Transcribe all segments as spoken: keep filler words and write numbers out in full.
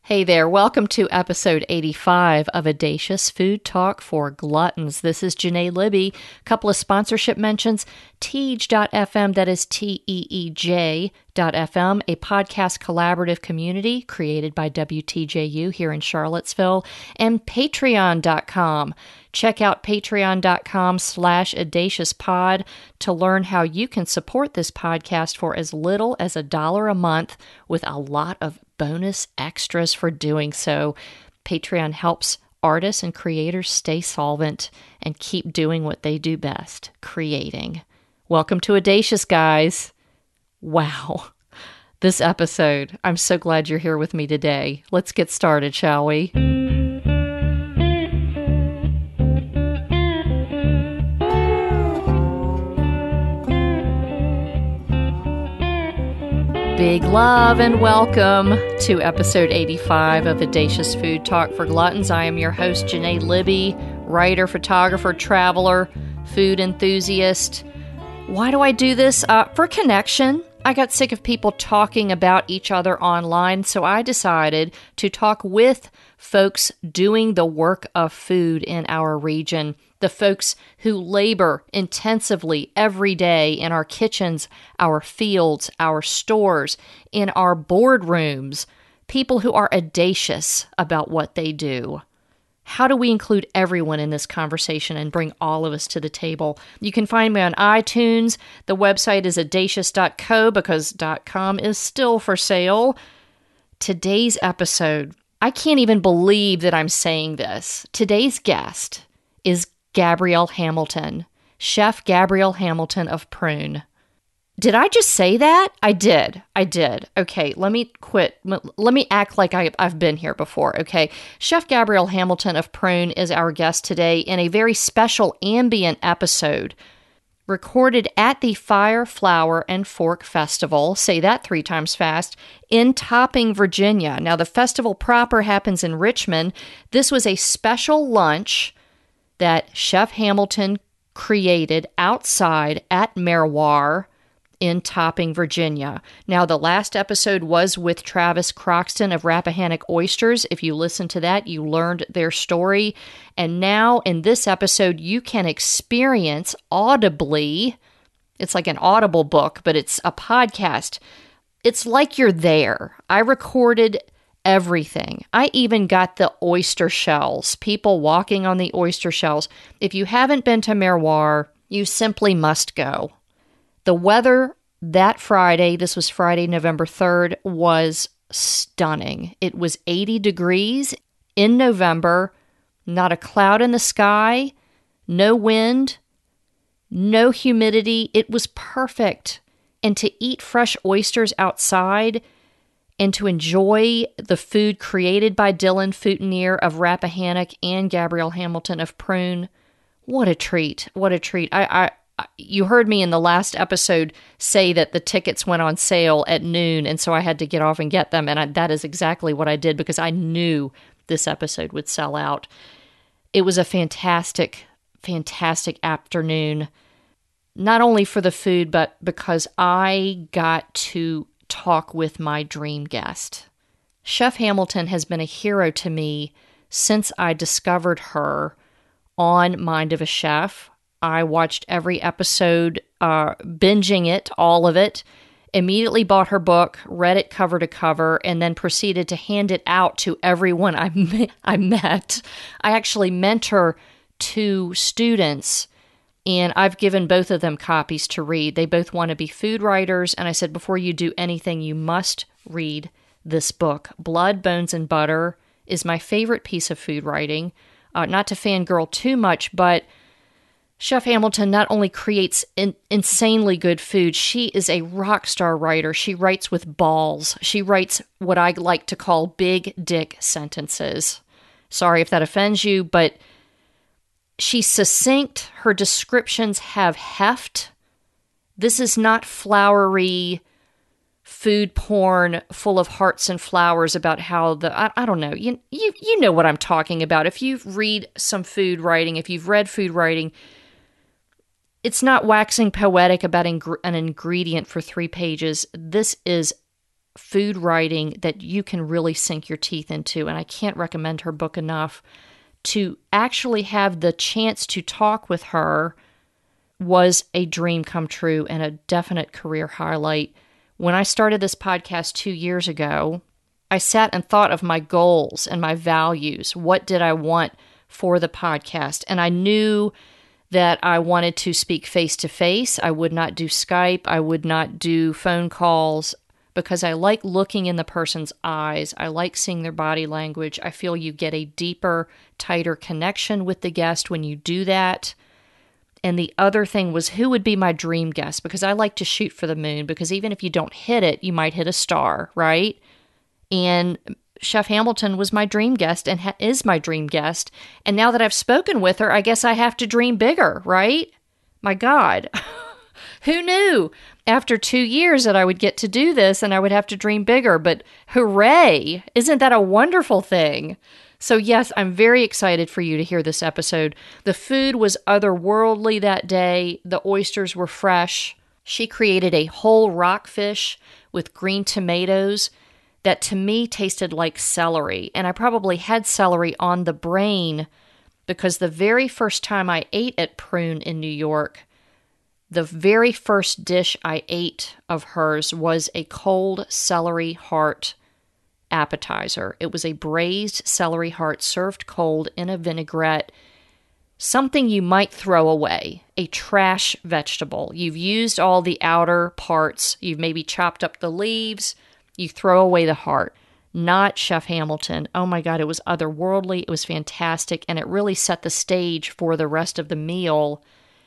Hey there, welcome to episode eighty-five of Audacious Food Talk for Gluttons. This is Janae Libby. A couple of sponsorship mentions. Teej dot f m, that is T E E J dot f m, a podcast collaborative community created by W T J U here in Charlottesville, and Patreon dot com. Check out patreon dot com slash audaciouspod to learn how you can support this podcast for as little as a dollar a month with a lot of bonus extras for doing so. Patreon helps artists and creators stay solvent and keep doing what they do best, creating. Welcome to Audacious, guys. Wow. This episode, I'm so glad you're here with me today. Let's get started, shall we? Big love and welcome to episode eighty-five of Audacious Food Talk for Gluttons. I am your host, Janae Libby, writer, photographer, traveler, food enthusiast. Why do I do this? Uh, for connection. I got sick of people talking about each other online, so I decided to talk with folks doing the work of food in our region, the folks who labor intensively every day in our kitchens, our fields, our stores, in our boardrooms, people who are audacious about what they do. How do we include everyone in this conversation and bring all of us to the table? You can find me on iTunes. The website is audacious dot co because .com is still for sale. Today's episode, I can't even believe that I'm saying this. Today's guest is Gabrielle Hamilton, Chef Gabrielle Hamilton of Prune. Did I just say that? I did. I did. Okay, let me quit. Let me act like I, I've been here before, okay? Chef Gabrielle Hamilton of Prune is our guest today in a very special ambient episode recorded at the Fire, Flower, and Fork Festival, say that three times fast, in Topping, Virginia. Now, the festival proper happens in Richmond. This was a special lunch that Chef Hamilton created outside at Merroir in Topping, Virginia. Now, the last episode was with Travis Croxton of Rappahannock Oysters. If you listen to that, you learned their story. And now, in this episode, you can experience audibly, it's like an Audible book, but it's a podcast. It's like you're there. I recorded everything. I even got the oyster shells, people walking on the oyster shells. If you haven't been to Merroir, you simply must go. The weather that Friday, this was Friday, November third, was stunning. It was eighty degrees in November, not a cloud in the sky, no wind, no humidity. It was perfect. And to eat fresh oysters outside and to enjoy the food created by Dylan Foutinier of Rappahannock and Gabrielle Hamilton of Prune, what a treat. What a treat. I, I You heard me in the last episode say that the tickets went on sale at noon, and so I had to get off and get them, and I, that is exactly what I did because I knew this episode would sell out. It was a fantastic, fantastic afternoon, not only for the food, but because I got to talk with my dream guest. Chef Hamilton has been a hero to me since I discovered her on Mind of a Chef. I watched every episode, uh, binging it, all of it, immediately bought her book, read it cover to cover, and then proceeded to hand it out to everyone I, me- I met. I actually mentor two students, and I've given both of them copies to read. They both want to be food writers, and I said, before you do anything, you must read this book. Blood, Bones, and Butter is my favorite piece of food writing. Uh, not to fangirl too much, but Chef Hamilton not only creates in, insanely good food, she is a rock star writer. She writes with balls. She writes what I like to call big dick sentences. Sorry if that offends you, but she's succinct. Her descriptions have heft. This is not flowery food porn full of hearts and flowers about how the, I, I don't know, you, you, you know what I'm talking about. If you read some food writing, if you've read food writing, it's not waxing poetic about ing- an ingredient for three pages. This is food writing that you can really sink your teeth into. And I can't recommend her book enough. To actually have the chance to talk with her was a dream come true and a definite career highlight. When I started this podcast two years ago, I sat and thought of my goals and my values. What did I want for the podcast? And I knew that I wanted to speak face-to-face. I would not do Skype. I would not do phone calls because I like looking in the person's eyes. I like seeing their body language. I feel you get a deeper, tighter connection with the guest when you do that. And the other thing was, who would be my dream guest? Because I like to shoot for the moon, because even if you don't hit it, you might hit a star, right? And Chef Hamilton was my dream guest and ha- is my dream guest. And now that I've spoken with her, I guess I have to dream bigger, right? My God. Who knew after two years that I would get to do this and I would have to dream bigger? But hooray! Isn't that a wonderful thing? So yes, I'm very excited for you to hear this episode. The food was otherworldly that day. The oysters were fresh. She created a whole rockfish with green tomatoes that to me tasted like celery. And I probably had celery on the brain because the very first time I ate at Prune in New York, the very first dish I ate of hers was a cold celery heart appetizer. It was a braised celery heart served cold in a vinaigrette, something you might throw away, a trash vegetable. You've used all the outer parts. You've maybe chopped up the leaves. You throw away the heart. Not Chef Hamilton. Oh my God, it was otherworldly. It was fantastic. And it really set the stage for the rest of the meal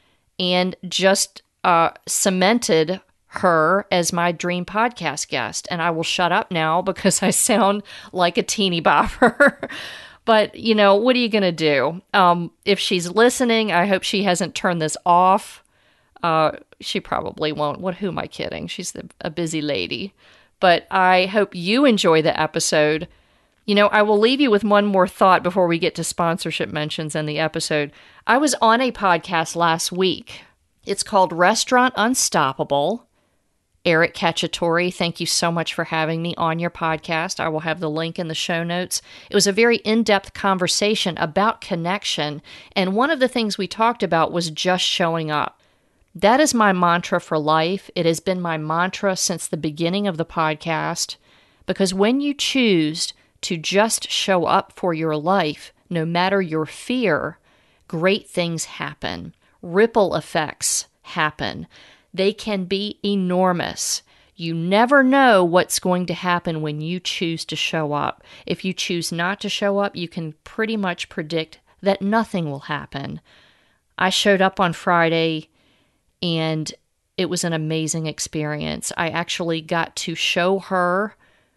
and just uh, cemented her as my dream podcast guest. And I will shut up now because I sound like a teeny bopper. But, you know, what are you going to do? Um, if she's listening, I hope she hasn't turned this off. Uh, she probably won't. What? Who am I kidding? She's the, a busy lady. But I hope you enjoy the episode. You know, I will leave you with one more thought before we get to sponsorship mentions and the episode. I was on a podcast last week. It's called Restaurant Unstoppable. Eric Cacciatore, thank you so much for having me on your podcast. I will have the link in the show notes. It was a very in-depth conversation about connection, and one of the things we talked about was just showing up. That is my mantra for life. It has been my mantra since the beginning of the podcast, because when you choose to just show up for your life, no matter your fear, great things happen. Ripple effects happen. They can be enormous. You never know what's going to happen when you choose to show up. If you choose not to show up, you can pretty much predict that nothing will happen. I showed up on Friday, and it was an amazing experience. I actually got to show her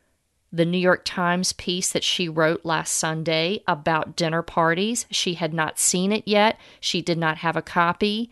the New York Times piece that she wrote last Sunday about dinner parties. She had not seen it yet. She did not have a copy.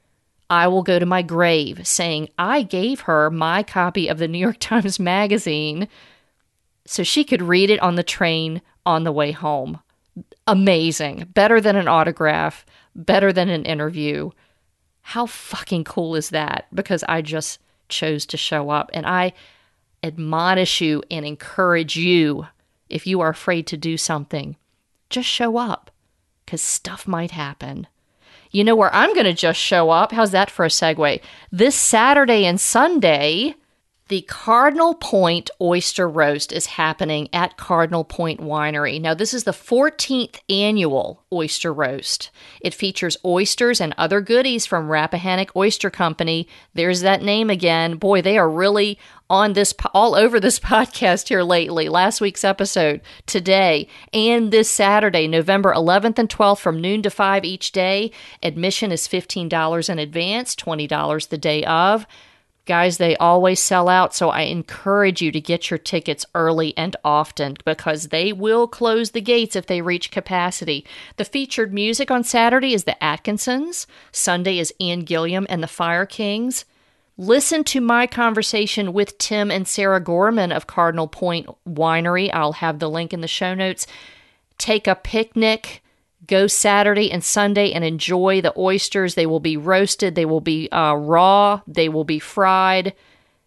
I will go to my grave saying I gave her my copy of the New York Times Magazine so she could read it on the train on the way home. Amazing. Better than an autograph. Better than an interview. How fucking cool is that? Because I just chose to show up. And I admonish you and encourage you, if you are afraid to do something, just show up, because stuff might happen. You know where I'm going to just show up? How's that for a segue? This Saturday and Sunday, the Cardinal Point Oyster Roast is happening at Cardinal Point Winery. Now, this is the fourteenth annual Oyster Roast. It features oysters and other goodies from Rappahannock Oyster Company. There's that name again. Boy, they are really on this, all over this podcast here lately. Last week's episode, today, and this Saturday, November eleventh and twelfth from noon to five each day. Admission is fifteen dollars in advance, twenty dollars the day of. Guys, they always sell out, so I encourage you to get your tickets early and often because they will close the gates if they reach capacity. The featured music on Saturday is the Atkinsons. Sunday is Ian Gilliam and the Fire Kings. Listen to my conversation with Tim and Sarah Gorman of Cardinal Point Winery. I'll have the link in the show notes. Take a picnic. Go Saturday and Sunday and enjoy the oysters. They will be roasted. They will be uh, raw. They will be fried.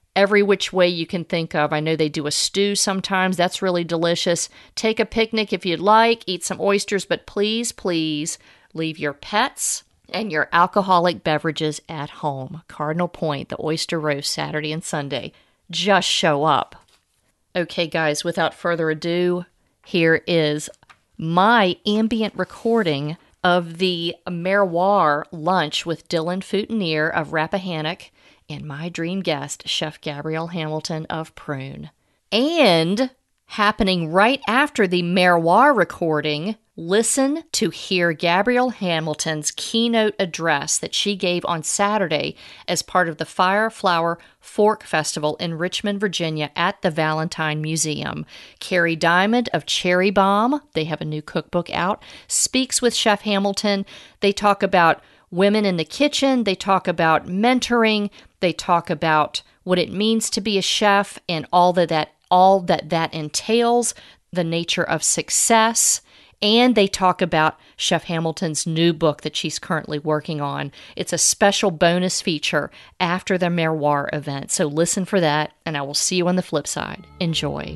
every which way you can think of. I know they do a stew sometimes. That's really delicious. Take a picnic if you'd like. Eat some oysters, but please, please leave your pets and your alcoholic beverages at home. Cardinal Point, the oyster roast Saturday and Sunday. Just show up. Okay, guys, without further ado, here is my ambient recording of the Miroir lunch with Dylan Foutinier of Rappahannock and my dream guest, Chef Gabrielle Hamilton of Prune. And happening right after the Miroir recording, listen to hear Gabrielle Hamilton's keynote address that she gave on Saturday as part of the Fire Flower Fork Festival in Richmond, Virginia at the Valentine Museum. Carrie Diamond of Cherry Bomb, they have a new cookbook out, speaks with Chef Hamilton. They talk about women in the kitchen. They talk about mentoring. They talk about what it means to be a chef and all that that, all that, that entails, the nature of success. And they talk about Chef Hamilton's new book that she's currently working on. It's a special bonus feature after the Miroir event. So listen for that, and I will see you on the flip side. Enjoy.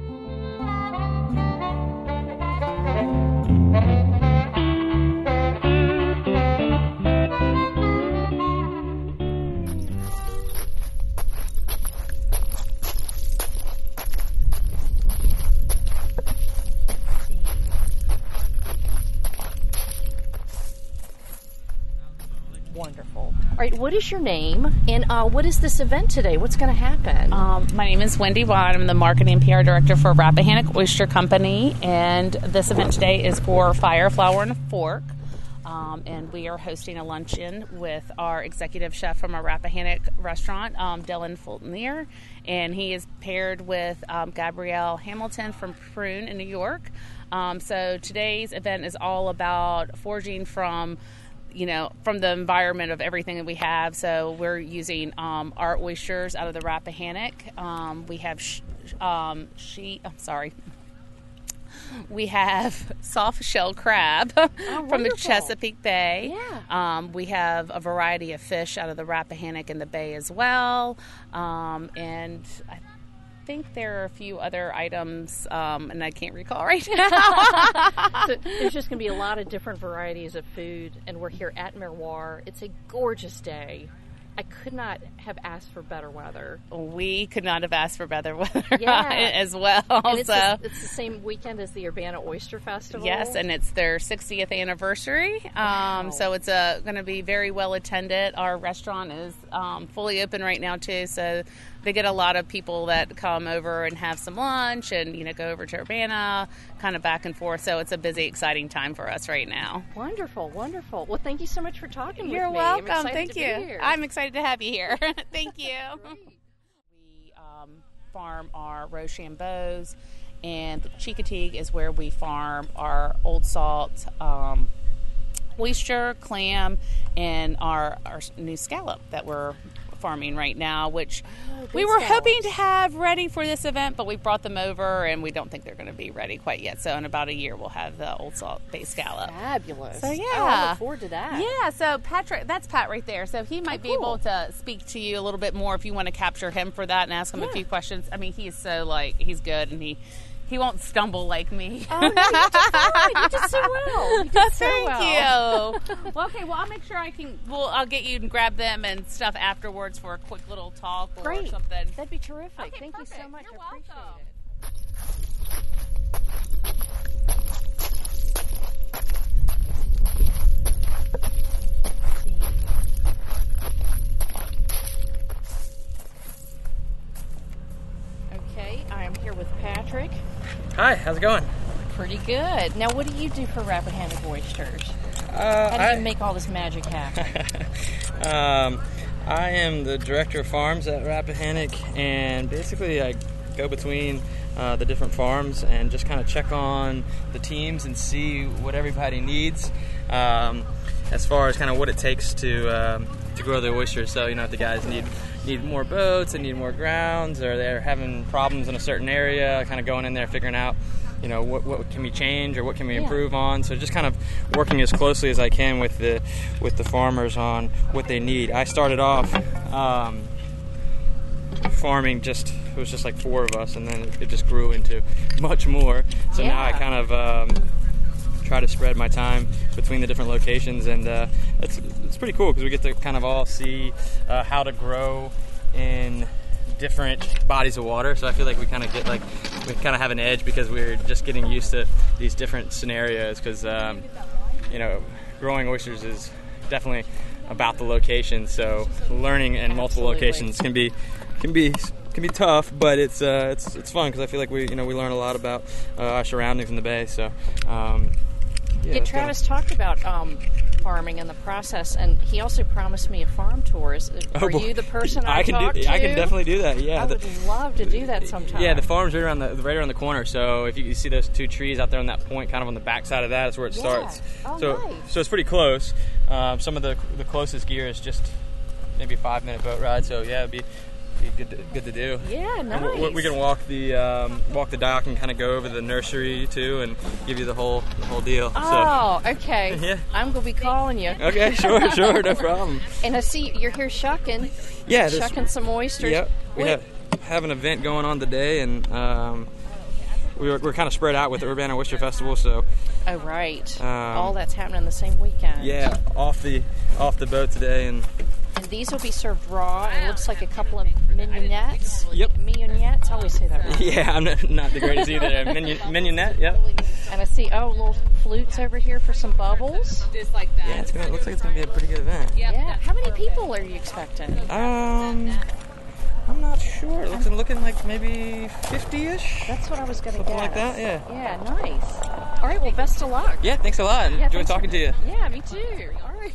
Wonderful. All right, what is your name, and uh, what is this event today? What's going to happen? Um, my name is Wendy Watt. I'm the Marketing and P R Director for Rappahannock Oyster Company, and this event today is for Fire, Flower, and a Fork. Um, and we are hosting a luncheon with our executive chef from our Rappahannock restaurant, um, Dylan Foutinier, and he is paired with um, Gabrielle Hamilton from Prune in New York. Um, so today's event is all about foraging from you know, from the environment of everything that we have. So we're using um, our oysters out of the Rappahannock. Um, we have sh- um, she, I'm sorry. We have soft shell crab oh, from the Chesapeake Bay. Yeah. Um, we have a variety of fish out of the Rappahannock and the Bay as well. Um, and I I think there are a few other items, um, and I can't recall right now. So there's just going to be a lot of different varieties of food, and we're here at Miroir. It's a gorgeous day. I could not have asked for better weather. We could not have asked for better weather yeah. as well. And it's, so. the, it's the same weekend as the Urbana Oyster Festival. Yes, and it's their sixtieth anniversary. Wow. Um, so it's uh, going to be very well attended. Our restaurant is um, fully open right now, too. So they get a lot of people that come over and have some lunch and, you know, go over to Urbana, kind of back and forth. So it's a busy, exciting time for us right now. Wonderful, wonderful. Well, thank you so much for talking You're with me. welcome. I'm Thank to you. Be here. I'm excited to have you here. Thank you. We um, farm our Rochambeaus, and Chincoteague is where we farm our Old Salt um, oyster, clam, and our, our new scallop that we're farming right now, which oh, we were scallops. hoping to have ready for this event, but we brought them over and we don't think they're going to be ready quite yet. So in about a year, we'll have the Old Salt based scallop. Fabulous. So yeah. Oh, I look forward to that. Yeah, so Patrick, that's Pat right there. So he might oh, be cool. able to speak to you a little bit more if you want to capture him for that and ask him yeah. a few questions. I mean, he's so like, he's good and he He won't stumble like me. Oh, no, you did fine. You did so well. You did so Thank well. you. Well, okay, well, I'll make sure I can, well, I'll get you and grab them and stuff afterwards for a quick little talk or Great. something. That'd be terrific. Okay, Thank perfect. you so much. You're I appreciate welcome. it. I'm here with Patrick. Hi, how's it going? Pretty good. Now, what do you do for Rappahannock Oysters? Uh, How do I, you make all this magic happen? um, I am the director of farms at Rappahannock, and basically I go between uh, the different farms and just kind of check on the teams and see what everybody needs um, as far as kind of what it takes to um, to grow the oysters. So, you know, if the guys need need more boats and need more grounds, or they're having problems in a certain area, kind of going in there figuring out, you know, what what can we change or what can we yeah. improve on. So just kind of working as closely as I can with the with the farmers on what they need. I started off um, farming, just it was just like four of us, and then it, it just grew into much more. So Yeah. now I kind of um, try to spread my time between the different locations, and uh, it's it's pretty cool because we get to kind of all see uh, how to grow in different bodies of water. So I feel like we kind of get like we kind of have an edge because we're just getting used to these different scenarios. Because um, you know, growing oysters is definitely about the location. So learning in multiple Absolutely. locations can be can be can be tough, but it's uh, it's it's fun because I feel like we you know we learn a lot about uh, our surroundings in the bay. So um, yeah, Yeah, it's Travis kinda- talked about um, farming and the process, and he also promised me a farm tour. Is, Oh, are boy. you the person I, I can talk do. to? I can definitely do that. Yeah, I The- would love to do that sometime. Yeah, the farm's right around the right around the corner. So if you, you see those two trees out there on that point, kind of on the back side of that, is where it Yeah. starts. Oh, so nice. so it's pretty close. Um, some of the the closest gear is just maybe a five minute boat ride. So yeah, it'd be, be good to, good to do. Yeah, And nice. we, we can walk the um, walk the dock and kind of go over the nursery too, and give you the whole the whole deal. Oh, okay. Yeah. I'm going to be calling you. So okay, sure, sure, no problem. And I see you're here shucking. Yeah, this- Shucking some oysters. Yep, we What- have, have an event going on today, and um, we were, we're kind of spread out with the Urbana Oyster Festival. So Oh, right. Um, All that's happening the same weekend. yeah, off the off the boat today, and And these will be served raw, and it looks like a couple of mignonettes. Yep. Mignonettes? I always say that wrong. yeah, I'm not, not the greatest either. Mignon, mignonette, yep. And I see, oh, little flutes over here for some bubbles. Yeah, it's gonna it looks like it's gonna be a pretty good event. Yeah. How many people are you expecting? Um, I'm not sure. It looks looking like maybe fifty-ish, That's what I was going to something guess. like that. Yeah. Yeah, nice. All right, well, best of luck. Yeah. Thanks a lot. Yeah, Enjoyed thanks talking for- to you. Yeah, me too. All right.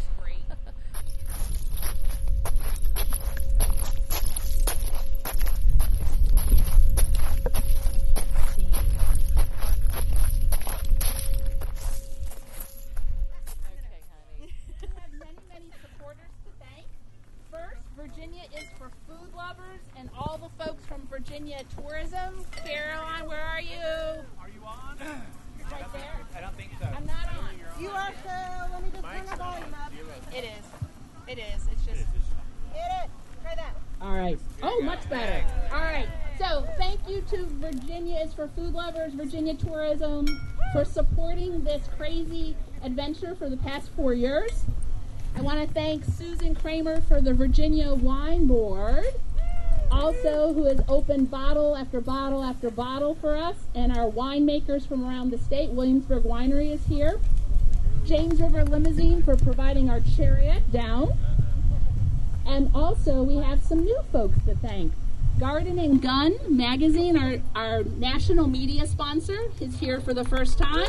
We have many, many supporters to thank. First, Virginia is for food lovers and all the folks from Virginia Tourism. Caroline, where are you? Are you on? Right there. I don't think so. I'm not on. You are, so let me just turn the volume up. It is. It is. It's just. Hit it. Try that. All right. Oh, much better. All right. So thank you to Virginia is for Food Lovers, Virginia Tourism, for supporting this crazy adventure for the past four years. I want to thank Susan Kramer for the Virginia Wine Board, also who has opened bottle after bottle after bottle for us, and our winemakers from around the state. Williamsburg Winery is here. James River Limousine for providing our chariot down. And also, we have some new folks to thank. Garden and Gun magazine, our, our national media sponsor, is here for the first time.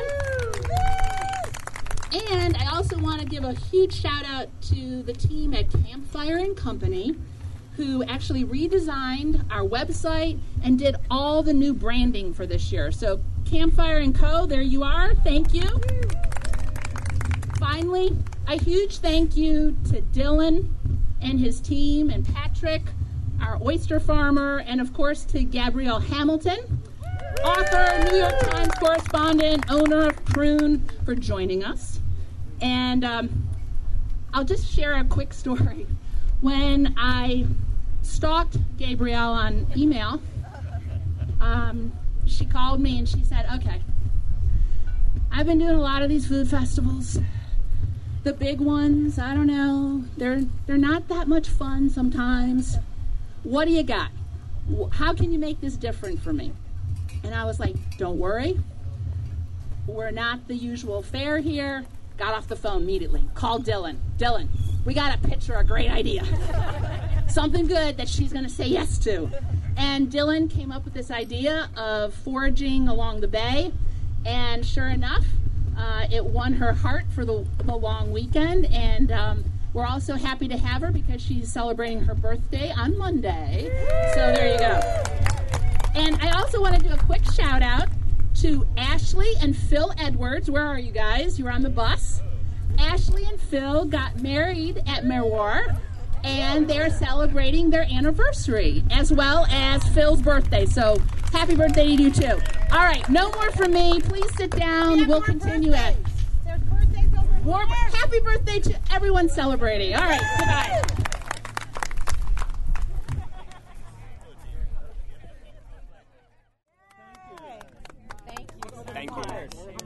And I also want to give a huge shout out to the team at Campfire and Company, who actually redesigned our website and did all the new branding for this year. So Campfire and Co., there you are. Thank you. Finally, a huge thank you to Dylan and his team, and Patrick, our oyster farmer, and of course to Gabrielle Hamilton, author, New York Times correspondent, owner of Prune, for joining us. And um, I'll just share a quick story. When I stalked Gabrielle on email, um, she called me and she said, okay, I've been doing a lot of these food festivals. The big ones, I don't know, they're they're not that much fun sometimes. What do you got? How can you make this different for me? And I was like, don't worry. We're not the usual fare here. Got off the phone immediately. Called Dylan. Dylan, we got to pitch her a great idea. Something good that she's going to say yes to. And Dylan came up with this idea of foraging along the bay. And sure enough, uh, it won her heart for the, the long weekend. And um, we're also happy to have her because she's celebrating her birthday on Monday. So there you go. And I also want to do a quick shout out to Ashley and Phil Edwards. Where are you guys? You were on the bus. Ashley and Phil got married at Merwar, and they're celebrating their anniversary as well as Phil's birthday. So happy birthday to you too. All right, no more from me. Please sit down. We'll continue it. There's birthdays over More, here. happy birthday to everyone celebrating. All right, goodbye.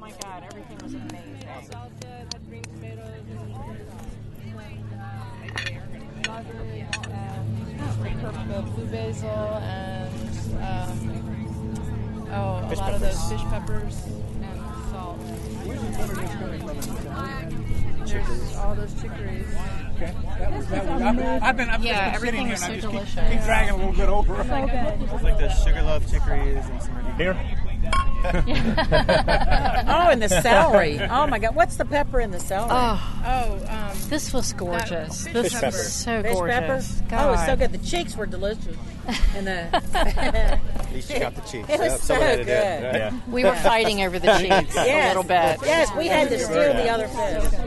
my God, everything was amazing. Salsa, had green tomatoes, and plain lager, and purple blue basil, and um, oh, a Fish lot peppers. of those fish peppers and salt. There's all those chicories. Okay. That was, that was, I've, I've been, I've Yeah, just been sitting everything here was and I so just keep, delicious. keep dragging a little bit over. It's like the sugarloaf chicories and some Here? Oh, and the celery. Oh my God, what's the pepper in the celery? Oh, Oh, um, this was gorgeous. Fish This pepper. was so Fish gorgeous. pepper. God. Oh, it's so good. The cheeks were delicious. And the At least you got the cheeks. It was Yep, so someone had to do good. it. Right? Yeah. We were fighting over the cheeks a Yes. little bit. Yes, we had to steal the other fish.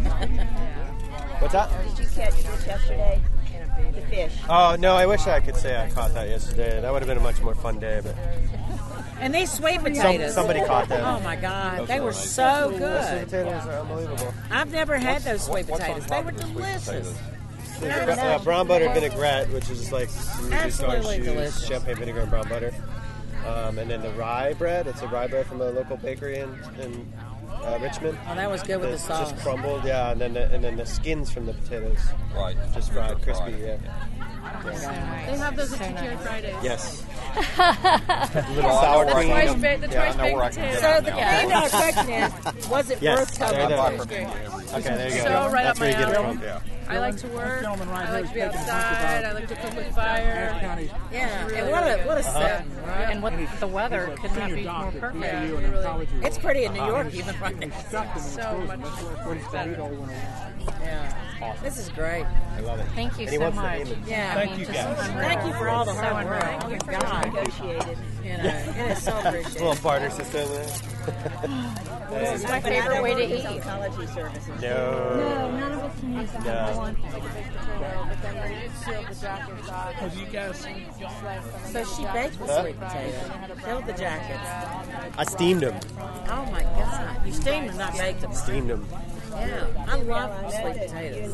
What's that? did you catch fish yesterday? The fish. Oh, no, I wish I could say I caught that yesterday. That would have been a much more fun day, but And these sweet some, potatoes. somebody caught them. Oh my God, they were so Sweet good. potatoes are unbelievable. I've never had those sweet potatoes. They were delicious. There's uh, brown butter vinaigrette, which is like some reduced orange Absolutely juice, delicious. champagne vinegar, and brown butter. Um, and then the rye bread. It's a rye bread from a local bakery in, in uh, Richmond. Oh, that was good with the It's sauce. just crumbled, yeah. And then the, and then the skins from the potatoes, Right. just fried, crispy, yeah. They have those at T T R Fridays. Yes. Little sour The cream. twice baked, the Yeah, I twice know baked where I can potatoes. get So the thing that question is, was it Yes, worth there coming? it Buy is. from you. Okay, there you go. So right That's up where you my get it alley. from. Yeah. I like to work. gentleman right I here like is to be taking the outside. I like to cook with fire. County. Yeah, and what a what a setting, right? And what the weather could not be more perfect. Yeah, You we and really- college. It's pretty in New York even right now. Stuck in So much better. Yeah, this is great. I love it. Thank you And he so wants the much. name of- Yeah, I mean, just unreal. thank you for all the So hard work. unreal. Oh my God, Negotiated. you know, it is so Little appreciated. barter system there. This is my favorite way to eat. Oncology services. No. none of us can use that. No. But then we sealed the jacket side. Because you guys, So she baked the Huh? sweet potato, filled the jackets. I steamed them. Oh my God, you steamed them, not baked them. Steamed them. Yeah, I love sweet potatoes.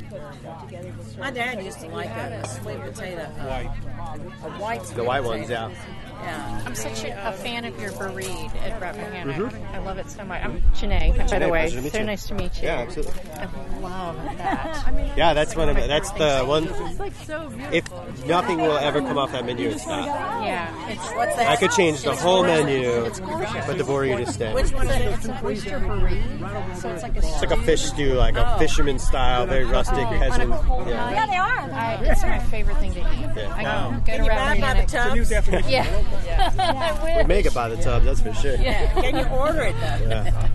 My dad used to like a, a sweet potato, uh, a white sweet The white potato. ones, yeah. Yeah. I'm such a, a fan of your bereaved at Rappahannock. I love it so much. I'm Janae, by the Janae, way. pleasure to meet So you. nice to meet you. Yeah, absolutely. I love that. Yeah, that's one of the, that's the one. It's like so beautiful. If nothing will ever come off that menu, it's that. Yeah, it's What's that? I could change the whole menu, but the burrito stay. Which one is it? it's an oyster bereaved, so it's like a It's like a fish stew, like a fisherman style, very rustic peasant. Yeah. Yeah, they are. I, it's my favorite thing to eat. Yeah. I Wow. go Can to you buy it by the Rappahannock. tubs? Yeah. I We wish. make it by the tub, that's for sure. Yeah. Can you order it though? Yeah.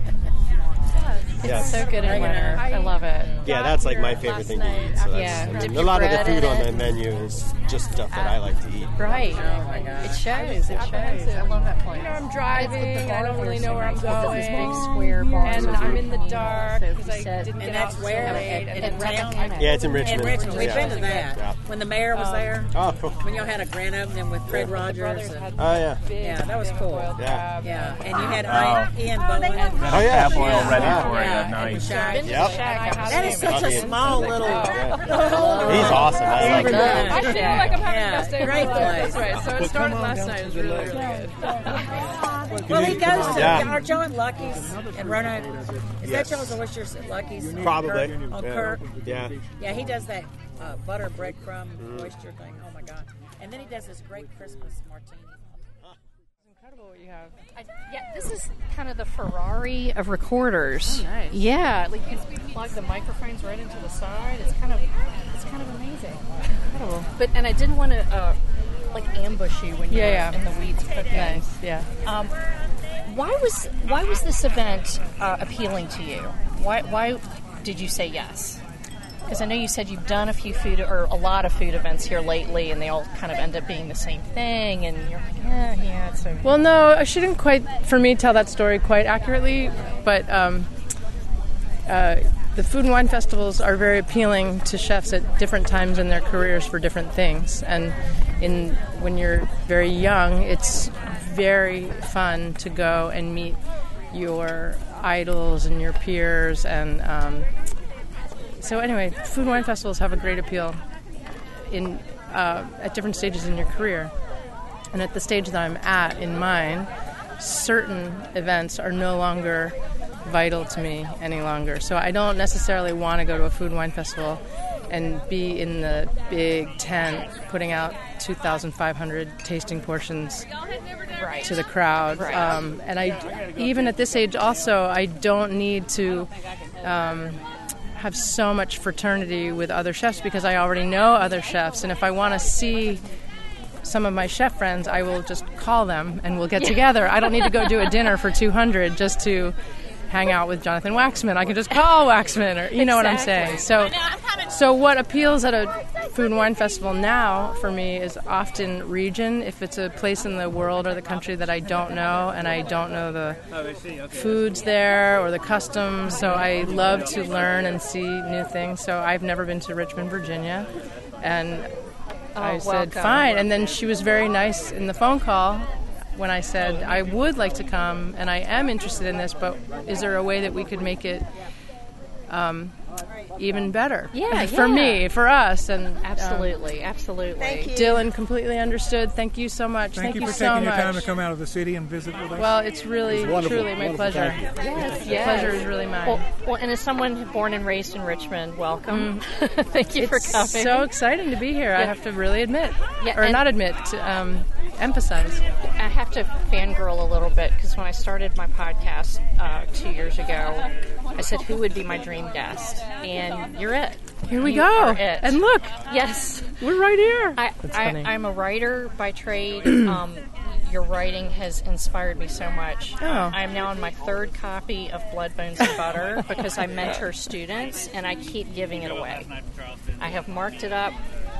Yes. So good in winter. I love it. Yeah, that's like my favorite thing to eat. So that's, Yeah, I dip mean, your a lot of the bread food in on it. the menu is just stuff that I like to eat. Right. Oh my God. It shows. It shows. I love that place. You know, I'm driving. I don't really know where I'm This going. big square bar. And I'm in the dark So he because I said- didn't And get that's out where? till At- late. at- And at then Rappahannock? Yeah, it's in In Richmond. Richmond, we've Yeah. been to that. Yeah. When the mayor was there, Oh, cool. when y'all had a grand opening with Craig Rogers. And, Oh, yeah. yeah, that was cool. Yeah. Yeah, and you had Ian, Ian Bowen. Oh, yeah. Tap oil ready Yeah. for it Yeah, at and night. Shack. Been to Yep. the Shack. That is such a small little. He's awesome. I like him. I feel like I'm having Yeah, the best day of my great life. place. That's right. So it started last night. It was really, really good. Well, he goes to. Yeah. Aren't y'all at Lucky's in Roanoke? Is Yes. that y'all's oysters at Lucky's? Probably. Kirk, on Yeah. Kirk. Yeah. Yeah, he does that uh, butter breadcrumb oyster thing. Oh my God! And then he does this great Christmas martini. Incredible what you have. I, yeah, this is kind of the Ferrari of recorders. Oh, nice. Yeah, like you can plug the microphones right into the side. It's kind of, it's kind of amazing. Incredible. But and I didn't want to uh, like ambush you when you Yeah, were yeah. in the weeds cooking. Nice. Yeah. Um, why was why was this event uh, appealing to you? Why why did you say yes? Because I know you said you've done a few food or a lot of food events here lately, and they all kind of end up being the same thing. And you're like, yeah, yeah, it's okay. Well, no, I shouldn't quite, for me, tell that story quite accurately, but um, uh, the food and wine festivals are very appealing to chefs at different times in their careers for different things. And in when you're very young, it's very fun to go and meet your idols and your peers. And um, so anyway, food and wine festivals have a great appeal in uh, at different stages in your career. And at the stage that I'm at in mine, certain events are no longer vital to me any longer. So I don't necessarily want to go to a food and wine festival and be in the big tent putting out two thousand five hundred tasting portions Right. to the crowd. Right. Um, and I, even at this age also, I don't need to um, have so much fraternity with other chefs because I already know other chefs. And if I want to see some of my chef friends, I will just call them and we'll get together. I don't need to go do a dinner for two hundred just to hang out with Jonathan Waxman. I can just call Waxman, or you know what I'm saying. So, so what appeals at a food and wine festival now for me is often region. If it's a place in the world or the country that I don't know, and I don't know the foods there or the customs, so I love to learn and see new things. So I've never been to Richmond, Virginia, and Oh, I said welcome. fine. And then she was very nice in the phone call when I said, I would like to come and I am interested in this, but is there a way that we could make it um, even better? Yeah, for yeah. me, for us. And Absolutely, absolutely. Thank you. Dylan completely understood. Thank you so much. Thank, you for so taking much. your time to come out of the city and visit with us. Well, it's really, wonderful. truly my Wonderful. pleasure. Thank you. Yes, The yes. pleasure is really mine. Well, well, and as someone born and raised in Richmond, welcome. Thank you Mm. it's for coming. so exciting to be here. I Yeah. have to really admit, Yeah, or and- not admit, to, um, emphasize. I have to fangirl a little bit because when I started my podcast uh, two years ago, I said, who would be my dream guest? And you're it. Here we You go. are it. And look, Yes. we're right here. I, That's I, funny. I'm a writer by trade. um, your writing has inspired me so much. Oh. I am now on my third copy of Blood, Bones, and Butter because I mentor students and I keep giving it away. I have marked it up.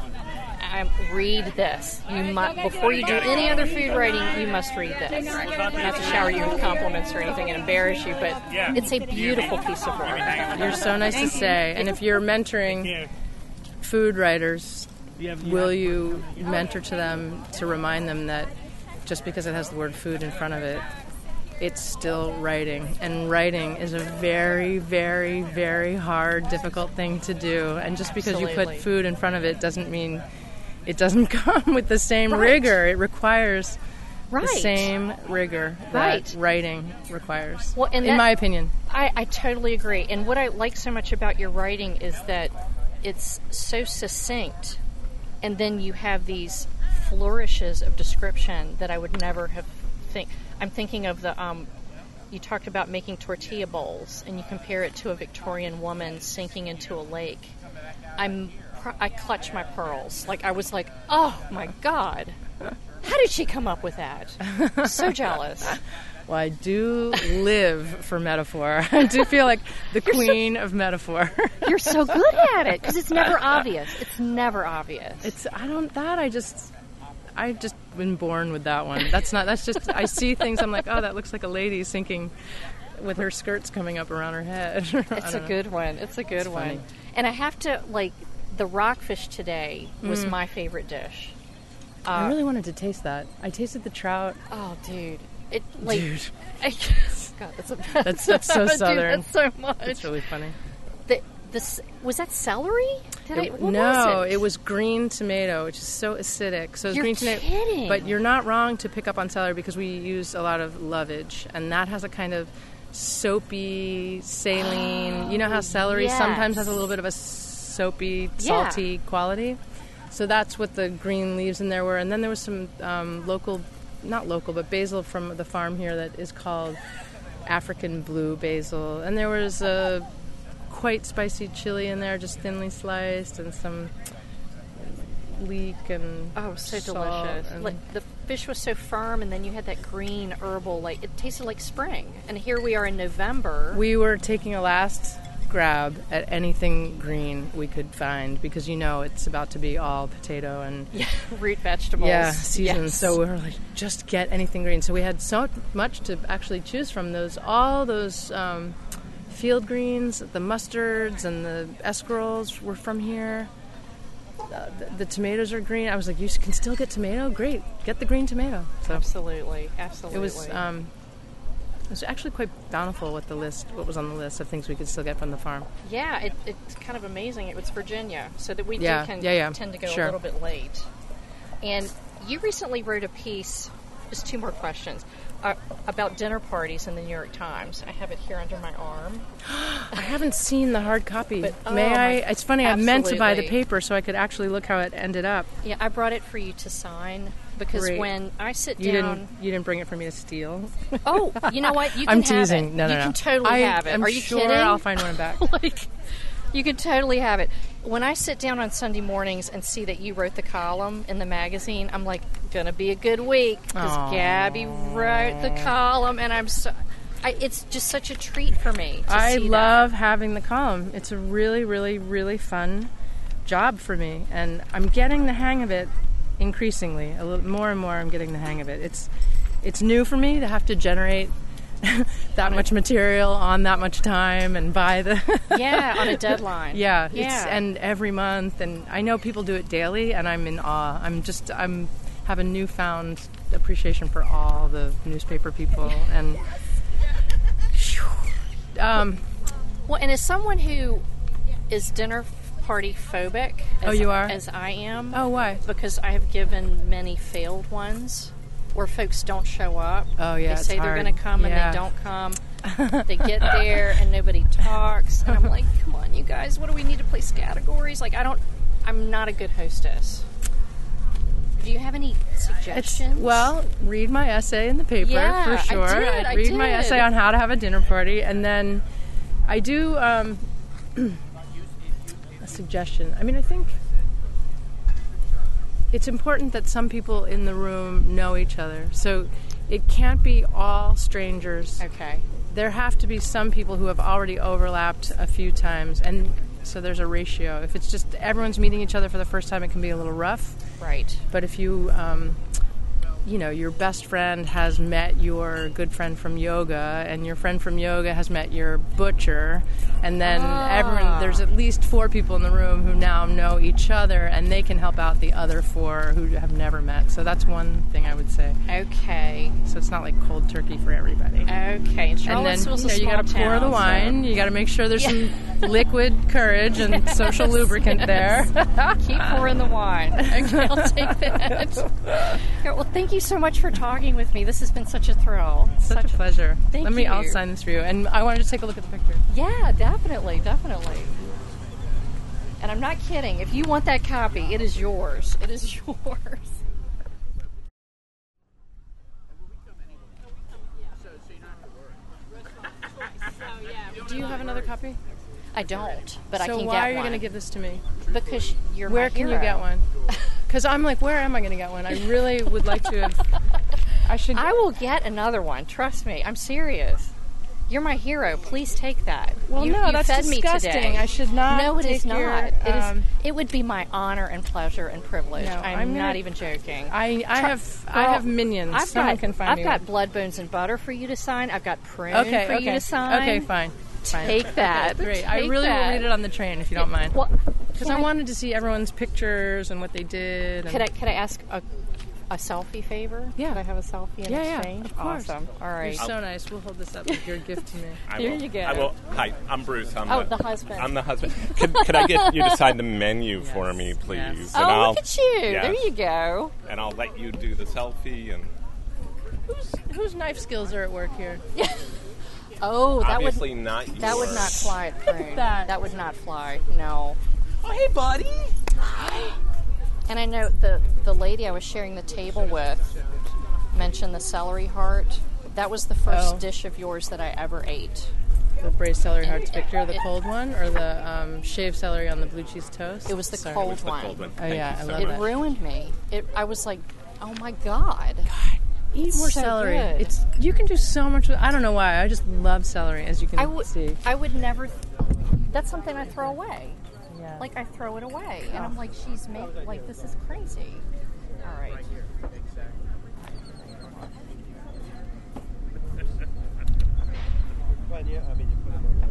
I read this. You must, before you do any other food writing, you must read this. Not to shower you with compliments or anything and embarrass you, but it's a beautiful piece of work. You're so nice to say. And if you're mentoring food writers, will you mentor to them to remind them that just because it has the word food in front of it, it's still writing. And writing is a very, very, very hard, difficult thing to do. And just because you Absolutely. put food in front of it doesn't mean it doesn't come with the same Right. rigor. It requires Right. the same rigor that Right. writing requires, Well, and in that- my opinion. I, I totally agree. And what I like so much about your writing is that it's so succinct, and then you have these flourishes of description that I would never have think. I'm thinking of the um, you talked about making tortilla bowls, and you compare it to a Victorian woman sinking into a lake. I'm I clutch my pearls. Like I was like, oh my God, how did she come up with that? So jealous. Well, I do live for metaphor. I do feel like the queen of metaphor. You're so good at it because it's never obvious. It's never obvious. It's I don't that I just I just been born with that one. That's not that's just I see things I'm like, oh, that looks like a lady sinking with her skirts coming up around her head. It's a good one. It's a good It's one. funny. And I have to like the rockfish today was Mm. my favorite dish. I really wanted to taste that. I tasted the trout. Oh, dude. It like Dude. I, God, that's a That's that's so Dude, southern. that's so much. It's really funny. The, this was that celery? Did I, It- what no, was it? it was green tomato, which is so acidic. So it's You're green tomato. kidding. But you're not wrong to pick up on celery because we use a lot of lovage, and that has a kind of soapy, saline. You know how celery yes. sometimes has a little bit of a soapy, Yeah. salty quality. So that's what the green leaves in there were. And then there was some um, local, not local, but basil from the farm here that is called African blue basil. And there was a quite spicy chili in there, just thinly sliced, and some leek and Oh, so salt delicious. and- Like, the fish was so firm, and then you had that green herbal, like, it tasted like spring. And here we are in November. We were taking a last grab at anything green we could find because you know it's about to be all potato and Yeah, root vegetables. yeah season. Yes. So we were like, just get anything green. So we had so much to actually choose from. Those all those um, field greens, the mustards and the escargots were from here. Uh, the, the tomatoes are green. I was like, you can still get tomato? Great, get the green tomato. So Absolutely, absolutely. it was um, it was actually quite bountiful with the list, what was on the list of things we could still get from the farm. Yeah, it, it's kind of amazing. It was Virginia, so that we Yeah, do can, yeah, yeah. tend to go Sure. a little bit late. And you recently wrote a piece, just two more questions. uh, about dinner parties in the New York Times. I have it here under my arm. I haven't seen the hard copy. But, oh, May I? my- It's funny, I meant to buy the absolutely. paper so I could actually look how it ended up. Yeah, I brought it for you to sign because Great. when I sit You down... didn't you didn't bring it for me to steal? Oh, you know what? You can I'm have teasing. it. No, no, you no. can totally I, have it. I'm Are you sure kidding? I'll find one back. Like, you can totally have it. When I sit down on Sunday mornings and see that you wrote the column in the magazine, I'm like, gonna be a good week because Aw. Gabby wrote the column, and I'm so. I, it's just such a treat for me. To I see love that. having the column. It's a really, really, really fun job for me, and I'm getting the hang of it increasingly. A little more and more, I'm getting the hang of it. It's it's new for me to have to generate that much material on that much time and buy the Yeah, on a deadline. yeah, Yeah. It's, and every month, and I know people do it daily, and I'm in awe. I'm just I'm have a newfound appreciation for all the newspaper people and. Um, Well, and as someone who is dinner party phobic, as, Oh, you are? as I am. Oh, why? Because I have given many failed ones where folks don't show up. Oh, yeah, They it's say they're hard. going to come Yeah. and they don't come. They get there and nobody talks, and I'm like, come on, you guys, what do we need to place categories? Like, I don't. I'm not a good hostess. Do you have any It's, suggestions? well, read my essay in the paper Yeah, for I sure. did, I'd I read my did. essay on how to have a dinner party, and then I do um, a suggestion. I mean, I think it's important that some people in the room know each other, so it can't be all strangers. Okay. There have to be some people who have already overlapped a few times, and so there's a ratio. If it's just everyone's meeting each other for the first time, it can be a little rough. Right. But if you, um, you know, your best friend has met your good friend from yoga, and your friend from yoga has met your butcher, and then Ah. everyone, there's at least four people in the room who now know each other, and they can help out the other four who have never met. So that's one thing I would say. Okay. So it's not like cold turkey for everybody. Okay. And And then Charlottesville's you know a you small got to pour town, the so- wine. You got to make sure there's some liquid courage and social lubricant there. Keep pouring the wine. Okay, I'll take that. Yeah, well, thank you so much for talking with me. This has been such a thrill. Such, a pleasure. Thank Let me. I'll you. sign this for you, and I wanted to take a look at the picture. Yeah, definitely, definitely. And I'm not kidding. If you want that copy, it is yours. It is yours. Do you have another copy? I don't, but I so can why get are you one. going to give this to me? Because you're Where my can hero. you get one? Because I'm like, where am I going to get one? I really would like to have. I should. I will get another one. Trust me. I'm serious. You're my hero. Please take that. Well, you, no, you that's fed disgusting. Me today. I should not No, it take is not. your, it is. um, It would be my honor and pleasure and privilege. No, I'm, I'm gonna- not even joking. I, I Try- have I Girl, have minions. I've Someone got, can find I've me got one. blood, bones, and butter for you to sign. I've got prune Okay, for okay. you to sign. Okay, fine. fine. Take that. Okay, great. I Take really that. will read it on the train if you don't mind. Well, Because can I I- wanted to see everyone's pictures and what they did. And Could I could I ask a, a selfie favor? Yeah. Could I have a selfie in Yeah, yeah, exchange? of course. Awesome. All right. You're so nice. We'll hold this up as your gift to me. I Here will. you go. I will. Hi, I'm Bruce. I'm Oh, the husband. I'm the husband. Could, could I get you to sign the menu for me, please? Yes. And Oh, I'll, look at you. yes. There you go. And I'll let you do the selfie. And Whose whose knife skills are at work here? Oh, that would obviously not yours. that would not fly at Prune. that. That would not fly. No. Oh, hey, buddy. And I know the the lady I was sharing the table with mentioned the celery heart. That was the first Oh. dish of yours that I ever ate. The braised celery hearts It- picture, the it- cold one, or the um, shaved celery on the blue cheese toast? It was the Sorry. cold The one. cold one. Oh, Thank yeah, you I so love It much. that. ruined me. It. I was like, oh my god. Eat more so celery. good. It's you can do so much with. I don't know why. I just love celery, as you can I would. see. I would never. That's something I throw away. Yeah. Like I throw it away, and I'm like, she's made like this is crazy. All right. Well, yeah, I mean, you put them over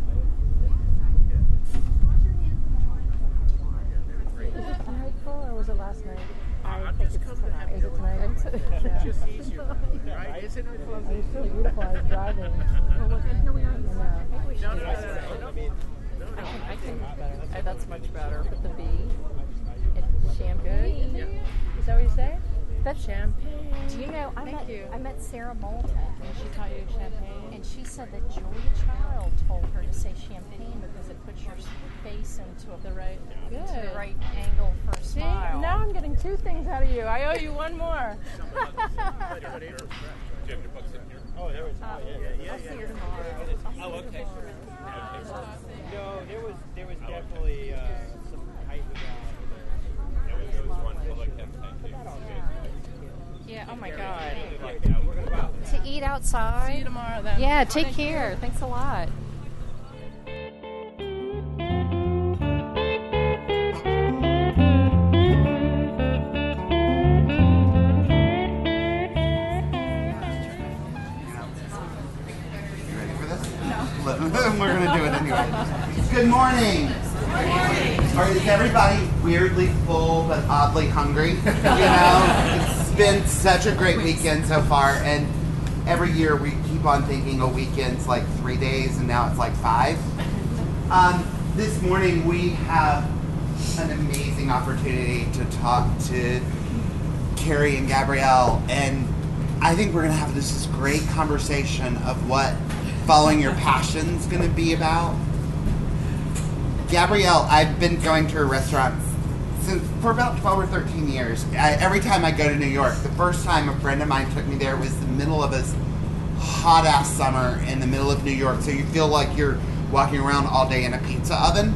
Is it tonight full, or was it last night? I think it's tonight. Is it tonight? It's just easier, right? Isn't it? It's so beautiful. I was driving. Well, look, here we are. I know. I think we should do no, this. no, I mean, I can. I can. Oh, that's much better. Put the B and champagne. Is that what you say? That's Champagne. You know, I Thank met you. I met Sarah Moulton. She taught you champagne. And she said that Julia Child told her to say champagne because it puts your face into a, The right. into Good. the right angle for a See, smile. now I'm getting two things out of you. I owe you one more. Oh, there was. Oh, yeah, yeah, yeah. I'll see her tomorrow. I'll see Oh, her okay. tomorrow. No, there was there was definitely uh, some hype about. There was one full of campaign. Yeah, oh my God. We're gonna go out. To eat outside. See you tomorrow then. Yeah, take care. Thanks a lot. We're going to do it anyway. Good morning. Good morning. Or is everybody weirdly full but oddly hungry? You know, it's been such a great weekend so far, and every year we keep on thinking a weekend's like three days, and now it's like five. Um, this morning we have an amazing opportunity to talk to Carrie and Gabrielle, and I think we're going to have this, this great conversation of what following your passion's going to be about. Gabrielle, I've been going to her restaurant since for about twelve or thirteen years. I, every time I go to New York, the first time a friend of mine took me there was the middle of a hot ass summer in the middle of New York, so you feel like you're walking around all day in a pizza oven.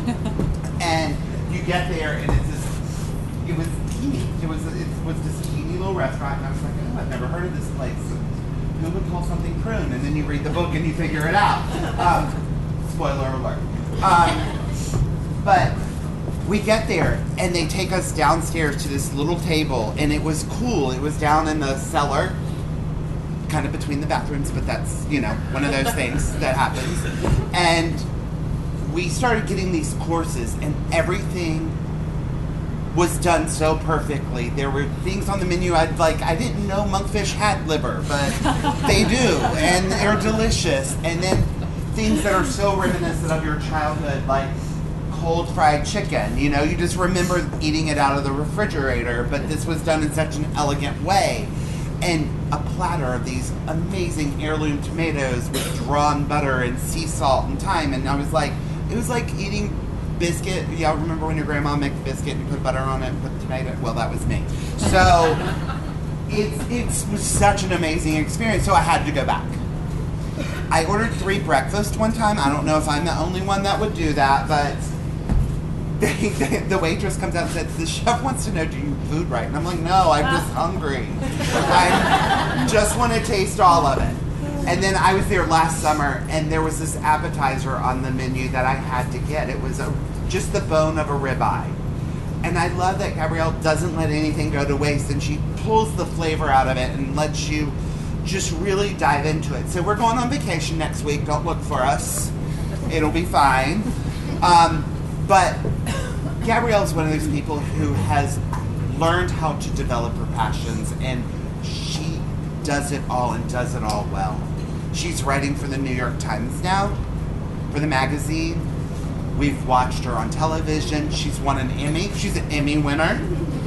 And you get there, and it's this, it was teeny. It was it was this teeny little restaurant, and I was like, oh, I've never heard of this place. Who would call something prune? And then you read the book and you figure it out. Um, spoiler alert. Um, but we get there, and they take us downstairs to this little table, and it was cool. It was down in the cellar, kind of between the bathrooms, but that's, you know, one of those things that happens. And we started getting these courses, and everything was done so perfectly. There were things on the menu I'd like, I didn't know monkfish had liver, but they do, and they're delicious. And then things that are so reminiscent of your childhood, like cold fried chicken. You know, you just remember eating it out of the refrigerator, but this was done in such an elegant way. And a platter of these amazing heirloom tomatoes with drawn butter and sea salt and thyme. And I was like, it was like eating biscuit. Y'all remember when your grandma made biscuit and you put butter on it and put tomato? Well, that was me. So it's it was such an amazing experience. So I had to go back. I ordered three breakfasts one time. I don't know if I'm the only one that would do that, but they, they, the waitress comes out and says, the chef wants to know, do you food right? And I'm like, no, I'm just hungry. I just want to taste all of it. And then I was there last summer, and there was this appetizer on the menu that I had to get. It was a, just the bone of a ribeye. And I love that Gabrielle doesn't let anything go to waste, and she pulls the flavor out of it and lets you just really dive into it. So we're going on vacation next week. Don't look for us. It'll be fine. Um, but Gabrielle's one of those people who has learned how to develop her passions, and she does it all and does it all well. She's writing for the New York Times now, for the magazine. We've watched her on television. She's won an Emmy. She's an Emmy winner.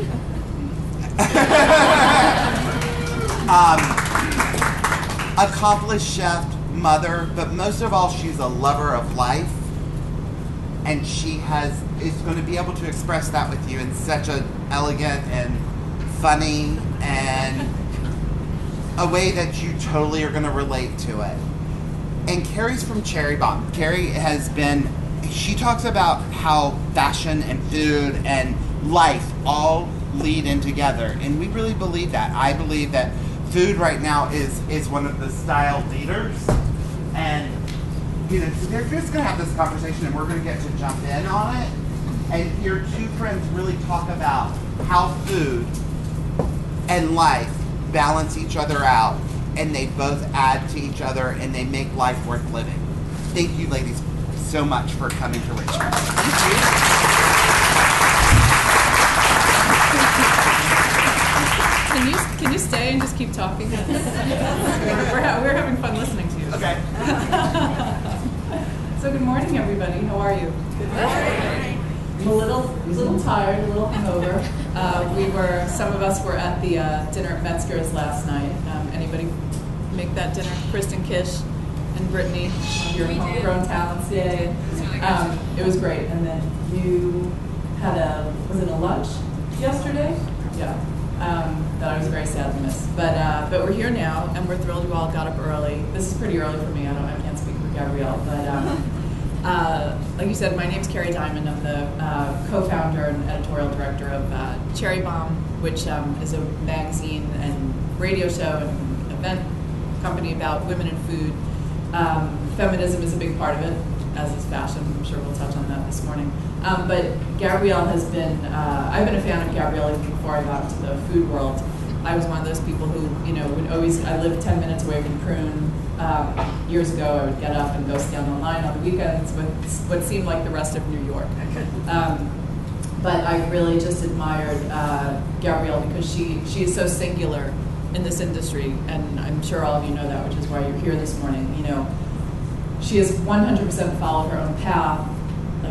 um, accomplished chef, mother, but most of all, she's a lover of life. And she has is going to be able to express that with you in such an elegant and funny and a way that you totally are going to relate to it. And Carrie's from Cherry Bomb. Carrie has been, she talks about how fashion and food and life all lead in together. And we really believe that. I believe that food right now is, is one of the style leaders. And, you know, so they're just going to have this conversation, and we're going to get to jump in on it and hear two friends really talk about how food and life balance each other out, and they both add to each other, and they make life worth living. Thank you, ladies, so much for coming to Richmond. Thank you. Can you can you stay and just keep talking? we're, ha- we're having fun listening to you. Okay. So good morning, everybody. How are you? Good morning. I'm a little, little tired, a little hungover. Uh, we were, some of us were at the uh, dinner at Metzger's last night. Um, anybody make that dinner? Kristen Kish and Brittany, one of your homegrown talents. Yay. Um, it was great. And then you had a, was it a lunch yesterday? Yeah. Um, that I was very sad to miss. But uh, but we're here now, and we're thrilled you all got up early. This is pretty early for me. I don't, I can't speak for Gabrielle, but um, uh, like you said, my name's Carrie Diamond. I'm the uh, co-founder and editorial director of uh, Cherry Bomb, which um, is a magazine and radio show and event company about women in food. Um, feminism is a big part of it, as is fashion. I'm sure we'll touch on that this morning. Um, but Gabrielle has been, uh, I've been a fan of Gabrielle even before I got into the food world. I was one of those people who, you know, would always, I lived ten minutes away from Prune. Um, years ago, I would get up and go stand on the line on the weekends with what seemed like the rest of New York. Um, but I really just admired uh, Gabrielle because she, she is so singular in this industry, and I'm sure all of you know that, which is why you're here this morning. You know, she has one hundred percent followed her own path. Like,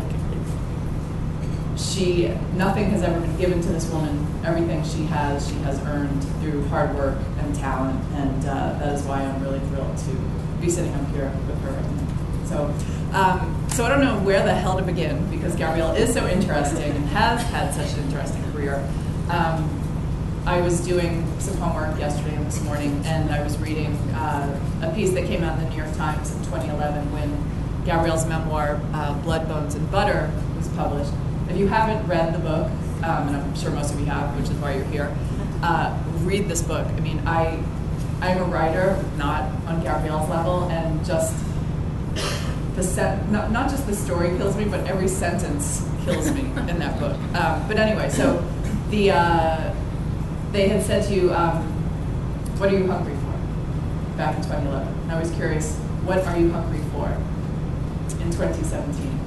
she, nothing has ever been given to this woman. Everything she has, she has earned through hard work and talent, and uh, that is why I'm really thrilled to be sitting up here with her right now. So, um, so I don't know where the hell to begin, because Gabrielle is so interesting and has had such an interesting career. Um, I was doing some homework yesterday and this morning, and I was reading uh, a piece that came out in the New York Times in twenty eleven when Gabrielle's memoir, uh, Blood, Bones, and Butter, was published. If you haven't read the book, um, and I'm sure most of you have, which is why you're here, uh, read this book. I mean, I, I'm a writer, not on Gabrielle's level, and just the set, not, not just the story kills me, but every sentence kills me in that book. Um, but anyway, so the uh, they had said to you, um, what are you hungry for, back in twenty eleven. And I was curious, what are you hungry for in twenty seventeen?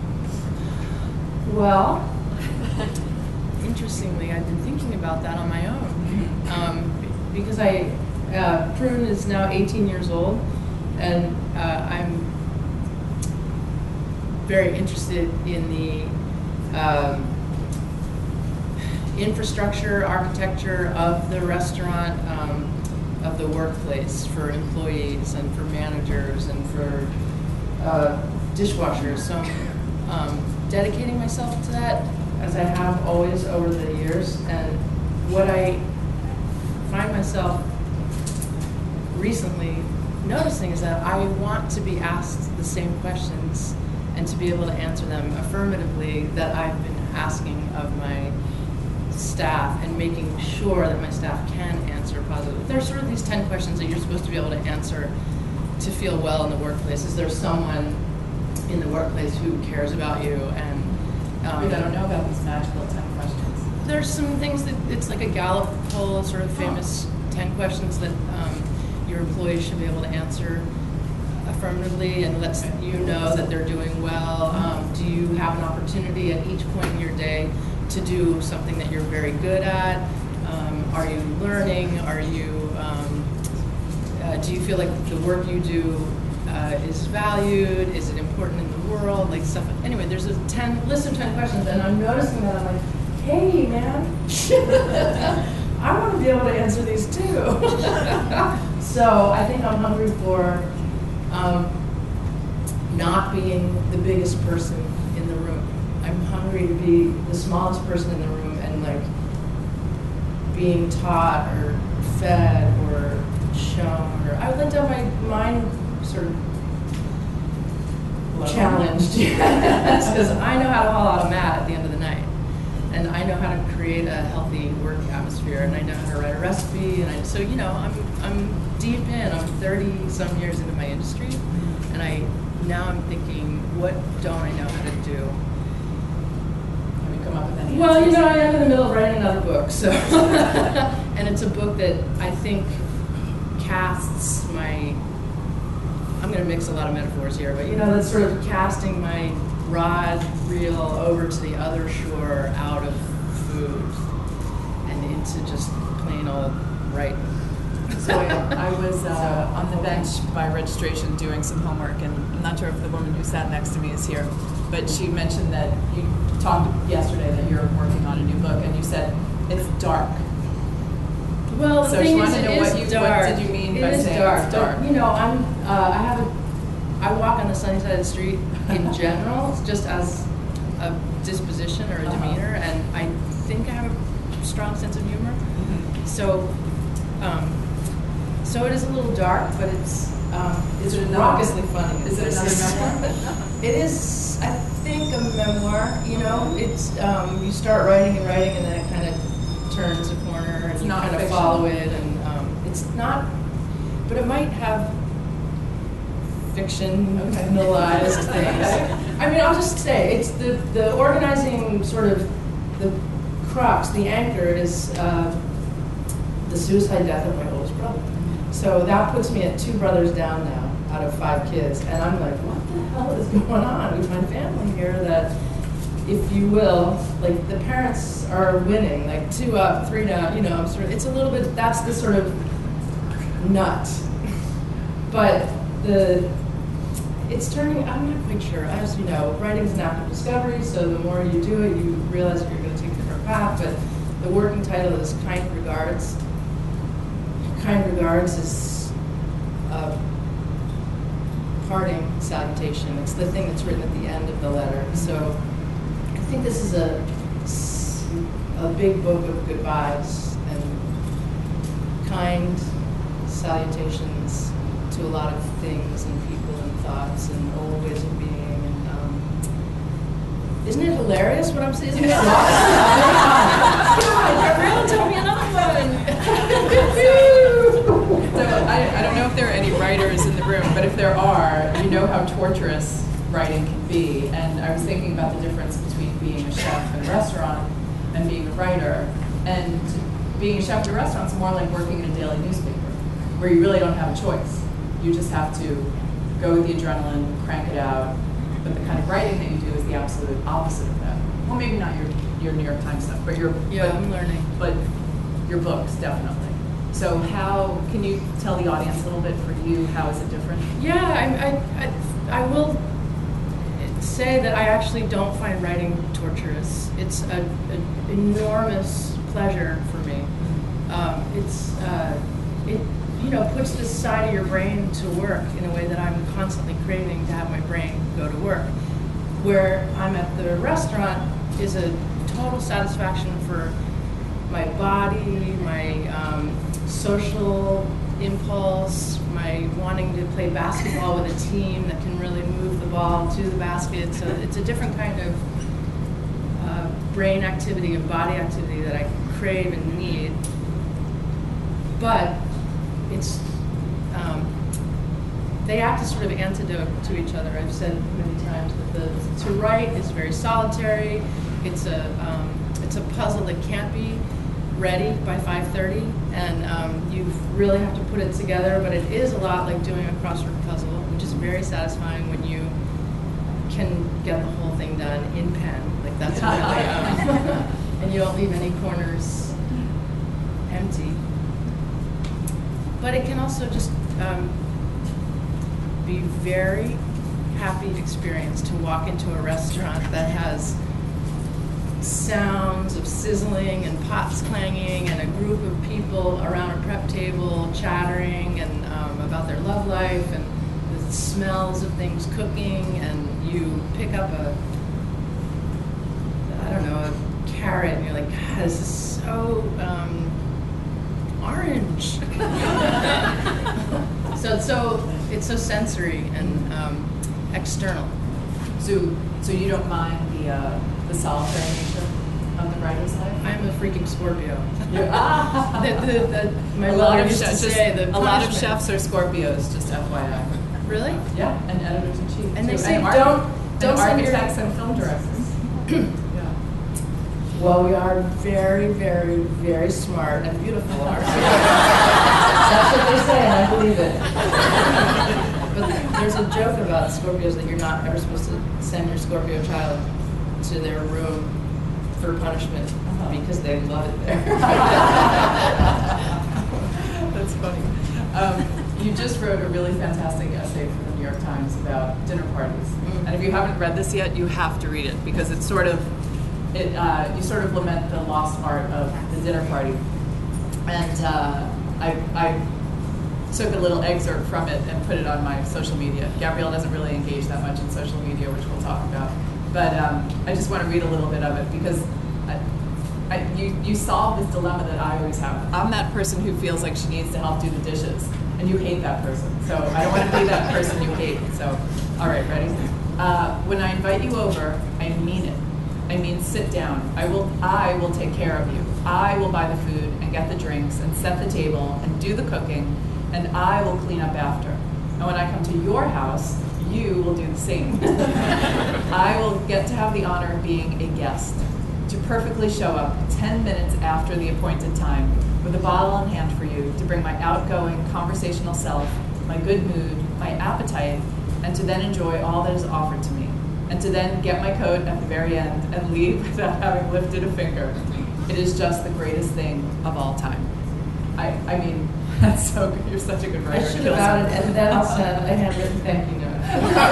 Well, interestingly, I've been thinking about that on my own. Um, because I, uh, Prune is now eighteen years old, and uh, I'm very interested in the um, infrastructure, architecture of the restaurant, um, of the workplace for employees and for managers and for uh, dishwashers. So um, dedicating myself to that, as I have always over the years. And what I find myself recently noticing is that I want to be asked the same questions and to be able to answer them affirmatively that I've been asking of my staff, and making sure that my staff can answer positively. There's sort of these ten questions that you're supposed to be able to answer to feel well in the workplace. Is there someone in the workplace who cares about you? And um, Wait, I don't know about these magical ten questions. There's some things that, it's like a Gallup poll, sort of famous oh. ten questions that um, your employees should be able to answer affirmatively and lets you know that they're doing well. Um, do you have an opportunity at each point in your day to do something that you're very good at? Um, are you learning? Are you, um, uh, do you feel like the work you do uh, is valued? Is it important in the world? Like stuff. Anyway, there's a ten list of ten questions, and I'm noticing that I'm like, hey man, I want to be able to answer these too. So I think I'm hungry for um, not being the biggest person in the room. I'm hungry to be the smallest person in the room, and like being taught or fed or shown, or I would like to have my mind sort of challenged, because I know how to haul out a mat at the end of the night, and I know how to create a healthy work atmosphere, and I know how to write a recipe, and I, so you know I'm I'm deep in. I'm thirty some years into my industry, and I now I'm thinking, what don't I know how to do? Come up with any well, answers? you know, I am in the middle of writing another book, so and it's a book that I think casts my. I'm going to mix a lot of metaphors here, but you know, that's sort of casting my rod reel over to the other shore, out of food and into just plain old writing. So I, I was uh, on the bench by registration doing some homework, and I'm not sure if the woman who sat next to me is here, but she mentioned that you talked yesterday that you're working on a new book, and you said it's dark. Well, the so thing I is, want to know it what, is you, dark. what did you mean it by is saying dark. it's dark? But, you know, I'm. Uh, I have a. I walk on the sunny side of the street in general, just as a disposition or a demeanor, uh-huh. and I think I have a strong sense of humor. Mm-hmm. So, um, so it is a little dark, but it's. Um, is it raucously funny? Is it another memoir? It is, I think, a memoir. You know, it's um, you start writing and writing, and then it kind of turns a corner, and it's you not kind of fiction. follow it, and um, it's not. But it might have fictionalized okay. things. I mean, I'll just say it's the the organizing sort of the crux, the anchor is uh, the suicide death of my oldest brother. So that puts me at two brothers down now out of five kids, and I'm like, what the hell is going on with my family here? That, if you will, like the parents are winning, like two up, three down. You know, I'm sort of, it's a little bit. That's the sort of nut, but the it's turning. I'm not quite sure. As you know, writing is an act of discovery. So the more you do it, you realize you're going to take a different path. But the working title is "Kind Regards." Kind regards is a parting salutation. It's the thing that's written at the end of the letter. So I think this is a, a big book of goodbyes and kind salutations to a lot of things and people and thoughts and old ways of being. And um, isn't it hilarious what I'm saying? Isn't it awesome? God, Gabrielle, tell me another one. So I, I don't know if there are any writers in the room, but if there are, you know how torturous writing can be. And I was thinking about the difference between being a chef in a restaurant and being a writer. And being a chef in a restaurant is more like working in a daily newspaper, where you really don't have a choice. You just have to go with the adrenaline, crank it out. But the kind of writing that you do is the absolute opposite of that. Well, maybe not your your New York Times stuff, but your yeah, but, I'm learning. But your books, definitely. So how, can you tell the audience a little bit for you, how is it different? Yeah, I, I, I, I will say that I actually don't find writing torturous. It's an enormous pleasure for me. Um, it's, uh, it, you know, puts this side of your brain to work in a way that I'm constantly craving to have my brain go to work. Where I'm at the restaurant is a total satisfaction for my body, my um, social impulse, my wanting to play basketball with a team that can really move the ball to the basket. So it's a different kind of uh, brain activity and body activity that I crave and need. But it's um, they act as sort of antidote to each other. I've said many times that the to write is very solitary. It's a um, it's a puzzle that can't be ready by five thirty, and um, you really have to put it together, but it is a lot like doing a crossword puzzle, which is very satisfying when you can get the whole thing done in pen, like that's really, um, and you don't leave any corners empty. But it can also just um, be very happy experience to walk into a restaurant that has sounds of sizzling and pots clanging and a group of people around a prep table chattering and um, about their love life and the smells of things cooking, and you pick up a, I don't know, a carrot and you're like, God, this is so um, orange. so it's so it's so sensory and um, external. So so you don't mind the uh, the solitary nature of the writer's life? I'm a freaking Scorpio. Ah. the, the, the, my a lot mother of used chefs, to say the a lot of chefs are Scorpios, just F Y I. Really? Yeah, and editors in chief. And they too. say and don't arch- don't and send your- architects and film directors. Yeah. Well, we are very, very, very smart and beautiful. That's what they say, and I believe it. But there's a joke about Scorpios that you're not ever supposed to send your Scorpio child to their room for punishment uh-huh. because they love it there. That's It's funny. Um, you just wrote a really fantastic essay for the New York Times about dinner parties, mm-hmm. and if you haven't read this yet, you have to read it because it's sort of it. Uh, you sort of lament the lost art of the dinner party, and uh, I, I took a little excerpt from it and put it on my social media. Gabrielle doesn't really engage that much in social media, which we'll talk about, but um, I just want to read a little bit of it because. I, I, you, you solve this dilemma that I always have. I'm that person who feels like she needs to help do the dishes, and you hate that person. So I don't want to be that person you hate. So, all right, ready? Uh, when I invite you over, I mean it. I mean sit down. I will, I will take care of you. I will buy the food and get the drinks and set the table and do the cooking, and I will clean up after. And when I come to your house, you will do the same. I will get to have the honor of being a guest. To perfectly show up ten minutes after the appointed time with a bottle in hand for you to bring my outgoing conversational self, my good mood, my appetite, and to then enjoy all that is offered to me, and to then get my coat at the very end and leave without having lifted a finger. It is just the greatest thing of all time. I, I mean, that's so good. You're such a good writer. I should have added, and then said I had written thank you note.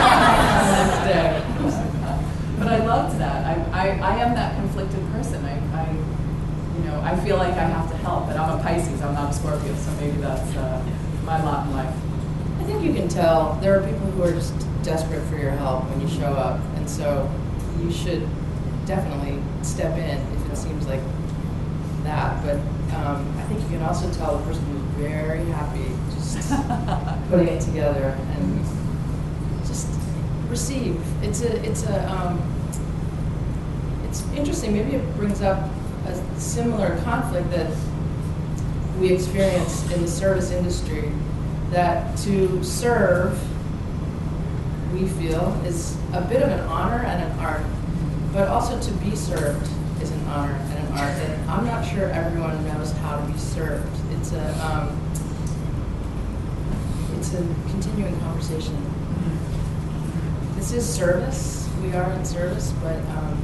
But I loved that. I, I, I am that conflicted person. I, I, you know, I feel like I have to help, but I'm a Pisces. I'm not a Scorpio, so maybe that's uh, my lot in life. I think you can tell there are people who are just desperate for your help when you show up, and so you should definitely step in if it seems like that. But um, I think you can also tell the person who's very happy just putting it together and just receive. It's a, it's a, um, it's interesting. Maybe it brings up a similar conflict that we experience in the service industry. That to serve, we feel, is a bit of an honor and an art, but also to be served is an honor and an art. And I'm not sure everyone knows how to be served. It's a, um, it's a continuing conversation. This is service. We are in service, but um,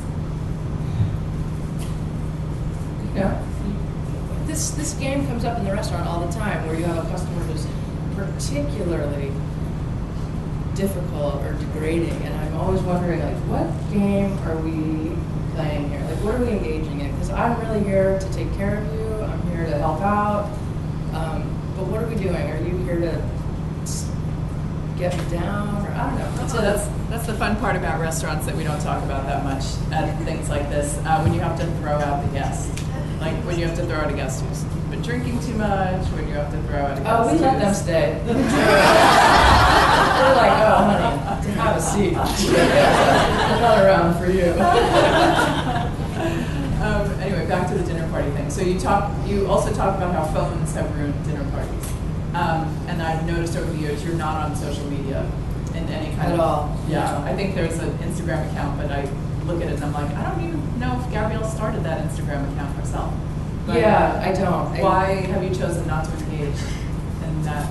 you know, this this game comes up in the restaurant all the time, where you have a customer who's particularly difficult or degrading, and I'm always wondering, like, what game are we playing here? Like, what are we engaging in? Because I'm really here to take care of you. I'm here to help out. Um, but what are we doing? Are you here to get me down, or I don't know. So that's that's the fun part about restaurants that we don't talk about that much at things like this. Uh, when you have to throw out the guest, like when you have to throw out a guest who's been drinking too much, when you have to throw out a guest. Oh, we let them stay. We're like, oh, honey, have a seat. Another round for you. um, anyway, back to the dinner party thing. So you talk. You also talk about how phones have ruined dinner parties. Um, and I've noticed over the years you're not on social media in any kind At of... all. Yeah, I think there's an Instagram account, but I look at it and I'm like, I don't even know if Gabrielle started that Instagram account herself. But yeah, I don't. Why I, have you chosen not to engage in that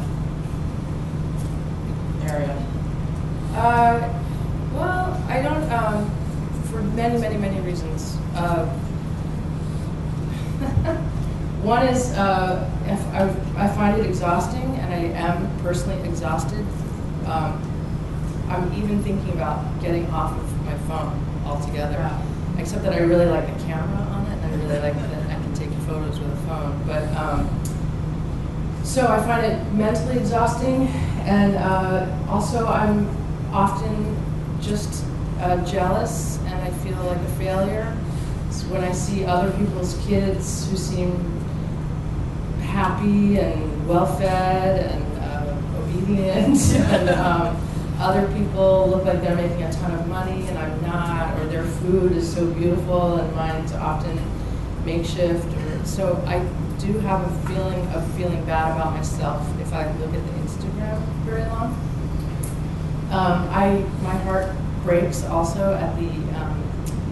area? Uh, well, I don't, um, for many, many, many reasons. Uh, One is uh, if I, I find it exhausting, and I am personally exhausted. Um, I'm even thinking about getting off of my phone altogether, wow. Except that I really like the camera on it, and I really like that I can take photos with a phone. But um, so I find it mentally exhausting, and uh, also I'm often just uh, jealous, and I feel like a failure. So when I see other people's kids who seem happy and well-fed and uh, obedient, and um, other people look like they're making a ton of money and I'm not, or their food is so beautiful and mine's often makeshift. Or, so I do have a feeling of feeling bad about myself if I look at the Instagram very long. Um, I my heart breaks also at the um,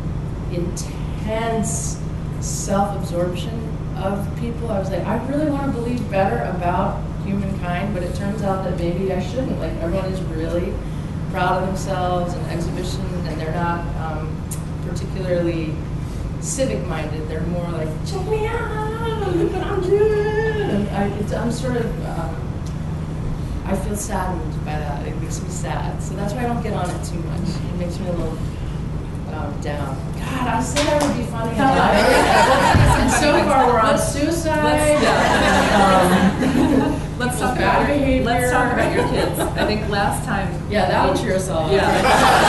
intense self-absorption of people. I was like, I really want to believe better about humankind, but it turns out that maybe I shouldn't. Like, everyone is really proud of themselves and exhibition, and they're not um, particularly civic-minded. They're more like, check me out, look what I'm doing. And I, it's, I'm sort of, um, I feel saddened by that. It makes me sad. So that's why I don't get on it too much. It makes me a little um, down. God, I said I would be funny. And so far we're on suicide. Let's, yeah. um, let's talk bad about your, behavior. let's talk about your kids. I think last time. Yeah, that would cheer us all up. Yeah.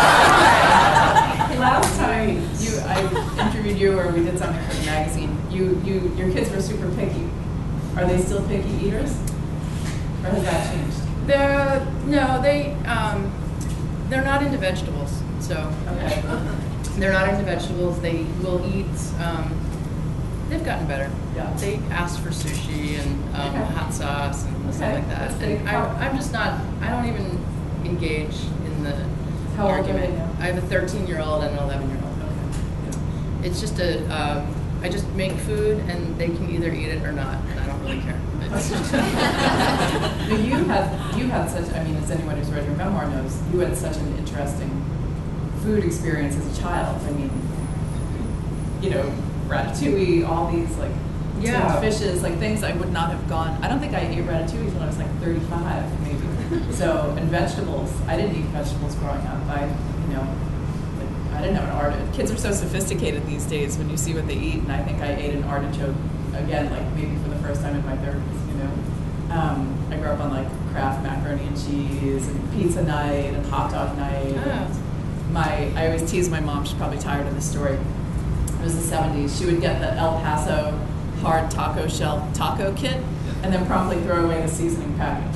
Last time you, I interviewed you, or we did something for the magazine. You, you, your kids were super picky. Are they still picky eaters, or has that changed? They're, no, they, um, they're not into vegetables, so. Okay. They're not into vegetables. They will eat, um, they've gotten better. Yeah. They ask for sushi and um, Okay. hot sauce and Okay. stuff like that. That's pretty And I, cool. I'm just not, I don't even engage in the How old are they argument. now? I have a thirteen-year-old and an eleven-year-old. It's just a, um, I just make food and they can either eat it or not, and I don't really care. It's just But you had you had such. I mean, as anyone who's read your memoir knows, you had such an interesting food experience as a child. I mean, you know, ratatouille, all these like Yeah. tinned fishes, like things I would not have gone. I don't think I ate ratatouille until I was like thirty-five, maybe. So, and vegetables. I didn't eat vegetables growing up. I, you know, like, I didn't have an artichoke. Kids are so sophisticated these days when you see what they eat, and I think I ate an artichoke again, like maybe for the first time in my thirties. You know, um, I grew up on like Kraft macaroni and cheese and pizza night and hot dog night. Oh. And my, I always tease my mom. She's probably tired of this story. It was the seventies. She would get the El Paso hard taco shell taco kit and then promptly throw away the seasoning packet.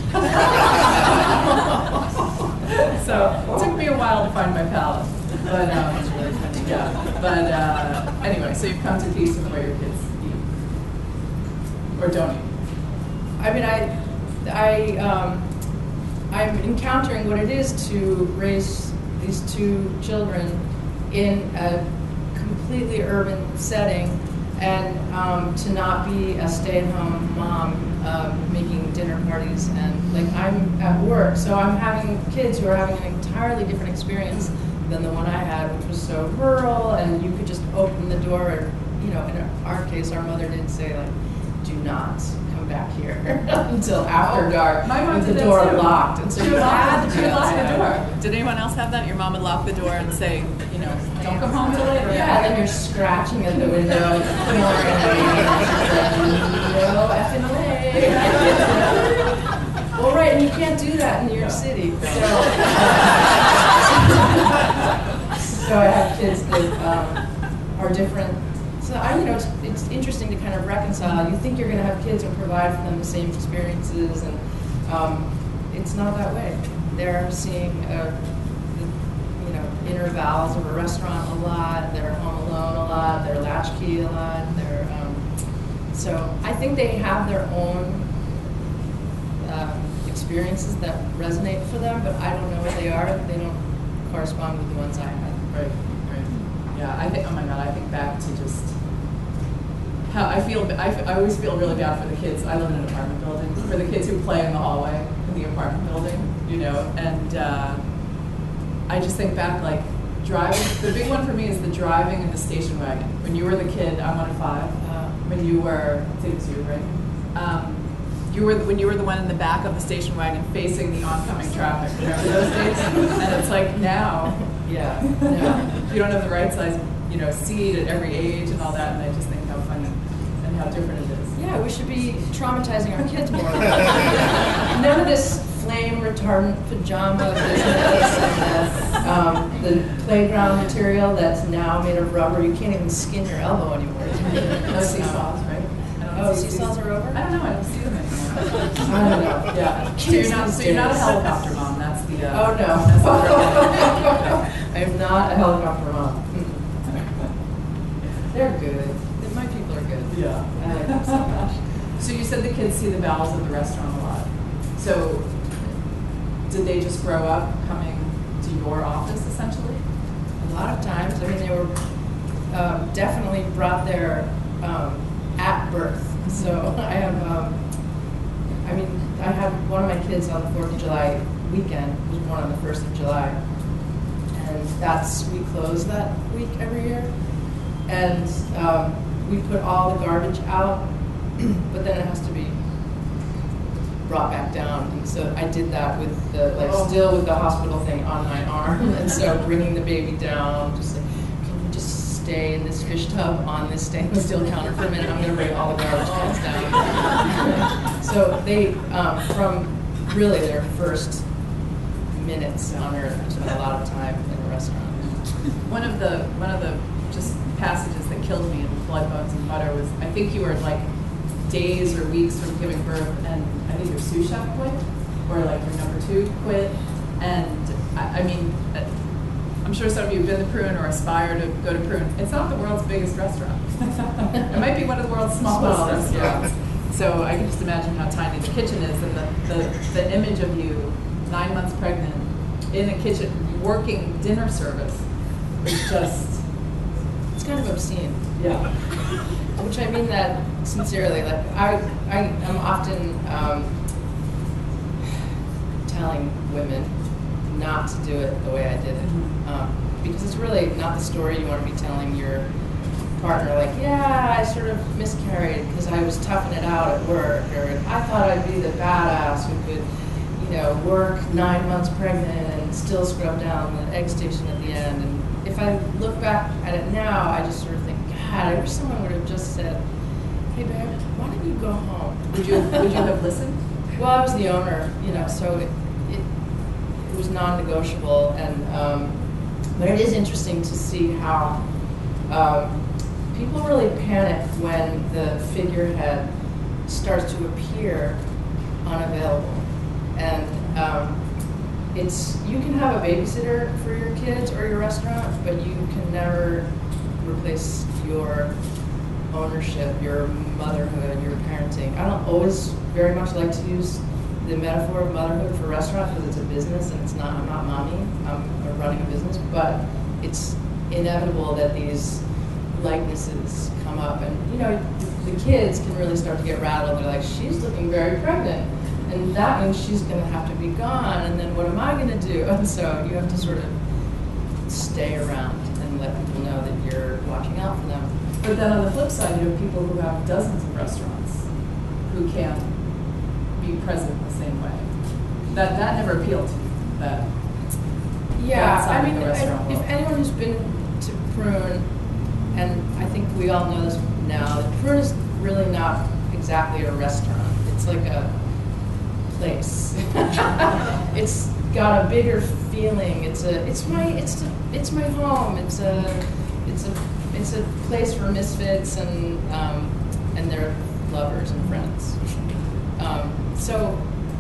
So it took me a while to find my palate. But um, yeah. But uh, anyway, so you've come to peace with what your kids eat or don't eat. I mean, I, I, um, I'm encountering what it is to raise these two children in a completely urban setting, and um, to not be a stay-at-home mom um, making dinner parties. And like, I'm at work, so I'm having kids who are having an entirely different experience than the one I had, which was so rural, and you could just open the door. Or, you know, in our case, our mother did say, like, do not come back here until after dark, My mom with did the that door too. locked. And so She you would had lock, to she would lock the Yeah. door. Did anyone else have that? Your mom would lock the door and say, you know, don't come home till later. Yeah, and then you're scratching at the window, and ignoring me. No effing way. Well, right, and you can't do that in New York City. So, so I have kids that um, are different. So I, you know, it's, it's interesting to kind of reconcile. You think you're going to have kids and provide for them the same experiences, and um, it's not that way. They're seeing, uh, the, you know, inner valves of a restaurant a lot. They're home alone a lot. They're latchkey a lot. They're um, so I think they have their own um, experiences that resonate for them, but I don't know what they are. They don't correspond with the ones I had. Right, right. Yeah, I think, oh my God, I think back to just how I feel, I, f- I always feel really bad for the kids. I live in an apartment building, for the kids who play in the hallway in the apartment building, you know, and uh, I just think back, like, driving, the big one for me is the driving in the station wagon. When you were the kid, I'm one of five, uh, when you were, I think it was you, right? Um, You were when you were the one in the back of the station wagon facing the oncoming traffic. Remember those days? And it's like now, yeah, yeah. you don't have the right size, you know, seat at every age and all that. And I just think how funny and how different it is. Yeah, we should be traumatizing our kids more. None of this flame retardant pajama business and the, um, the playground material that's now made of rubber. You can't even skin your elbow anymore. No seesaws, right? Oh, seesaws are over? I don't know. I don't see them anymore. I don't know. Yeah. So you're not. So you're not a helicopter mom. That's the. Uh, Oh no. That's the I am not a helicopter mom. They're good. My people are good. Yeah. I like them so much. So you said the kids see the bowels of the restaurant a lot. So did they just grow up coming to your office essentially? A lot of times. I mean, they were um, definitely brought there um, at birth. So I have. Um, I mean, I had one of my kids on the fourth of July weekend, was born on the first of July. And that's, we close that week every year. And um, we put all the garbage out, but then it has to be brought back down. And so I did that with the, like, still with the hospital thing on my arm. And so bringing the baby down, just like, can you just stay in this fish tub on this stainless steel counter for a minute? I'm going to bring all the garbage cans down. So they, um, from really their first minutes on Earth, I spent a lot of time in a restaurant. One of the one of the just passages that killed me in Blood, Bones, and Butter was, I think you were like days or weeks from giving birth, and I think your sous chef quit, or like your number two quit, and I, I mean, I'm sure some of you have been to Prune or aspire to go to Prune. It's not the world's biggest restaurant. It might be one of the world's smallest Smallest, restaurants. So I can just imagine how tiny the kitchen is, and the, the, the image of you, nine months pregnant, in a kitchen, working dinner service, is just... It's kind of obscene. Yeah. Which I mean that sincerely. Like, I, I am often um, telling women not to do it the way I did it. Um, because it's really not the story you want to be telling your partner, like, yeah, I sort of miscarried because I was toughing it out at work, or I thought I'd be the badass who could, you know, work nine months pregnant and still scrub down the egg station at the end. And if I look back at it now, I just sort of think, God, I wish someone would have just said, hey, babe, why don't you go home? Would you, would you have listened? Well, I was the owner, you know, so it, it, it was non-negotiable. And um, but it is interesting to see how um, people really panic when the figurehead starts to appear unavailable. And um, it's, you can have a babysitter for your kids or your restaurant, but you can never replace your ownership, your motherhood, your parenting. I don't always very much like to use the metaphor of motherhood for restaurant because it's a business and it's not, I'm not mommy, I'm running a business, but it's inevitable that these likenesses come up, and you know, the kids can really start to get rattled. They're like, she's looking very pregnant, and that means she's going to have to be gone, and then what am I going to do? And so you have to sort of stay around and let people know that you're watching out for them. But then on the flip side, you have people who have dozens of restaurants who can't be present the same way. That that never appealed to you. That yeah, I mean, the I, if anyone who's been to Prune, and I think we all know this now, that Prune is really not exactly a restaurant. It's like a place. It's got a bigger feeling. It's a, it's my, it's a, it's my home. It's a, it's a, it's a place for misfits and um, and their lovers and friends. Um, so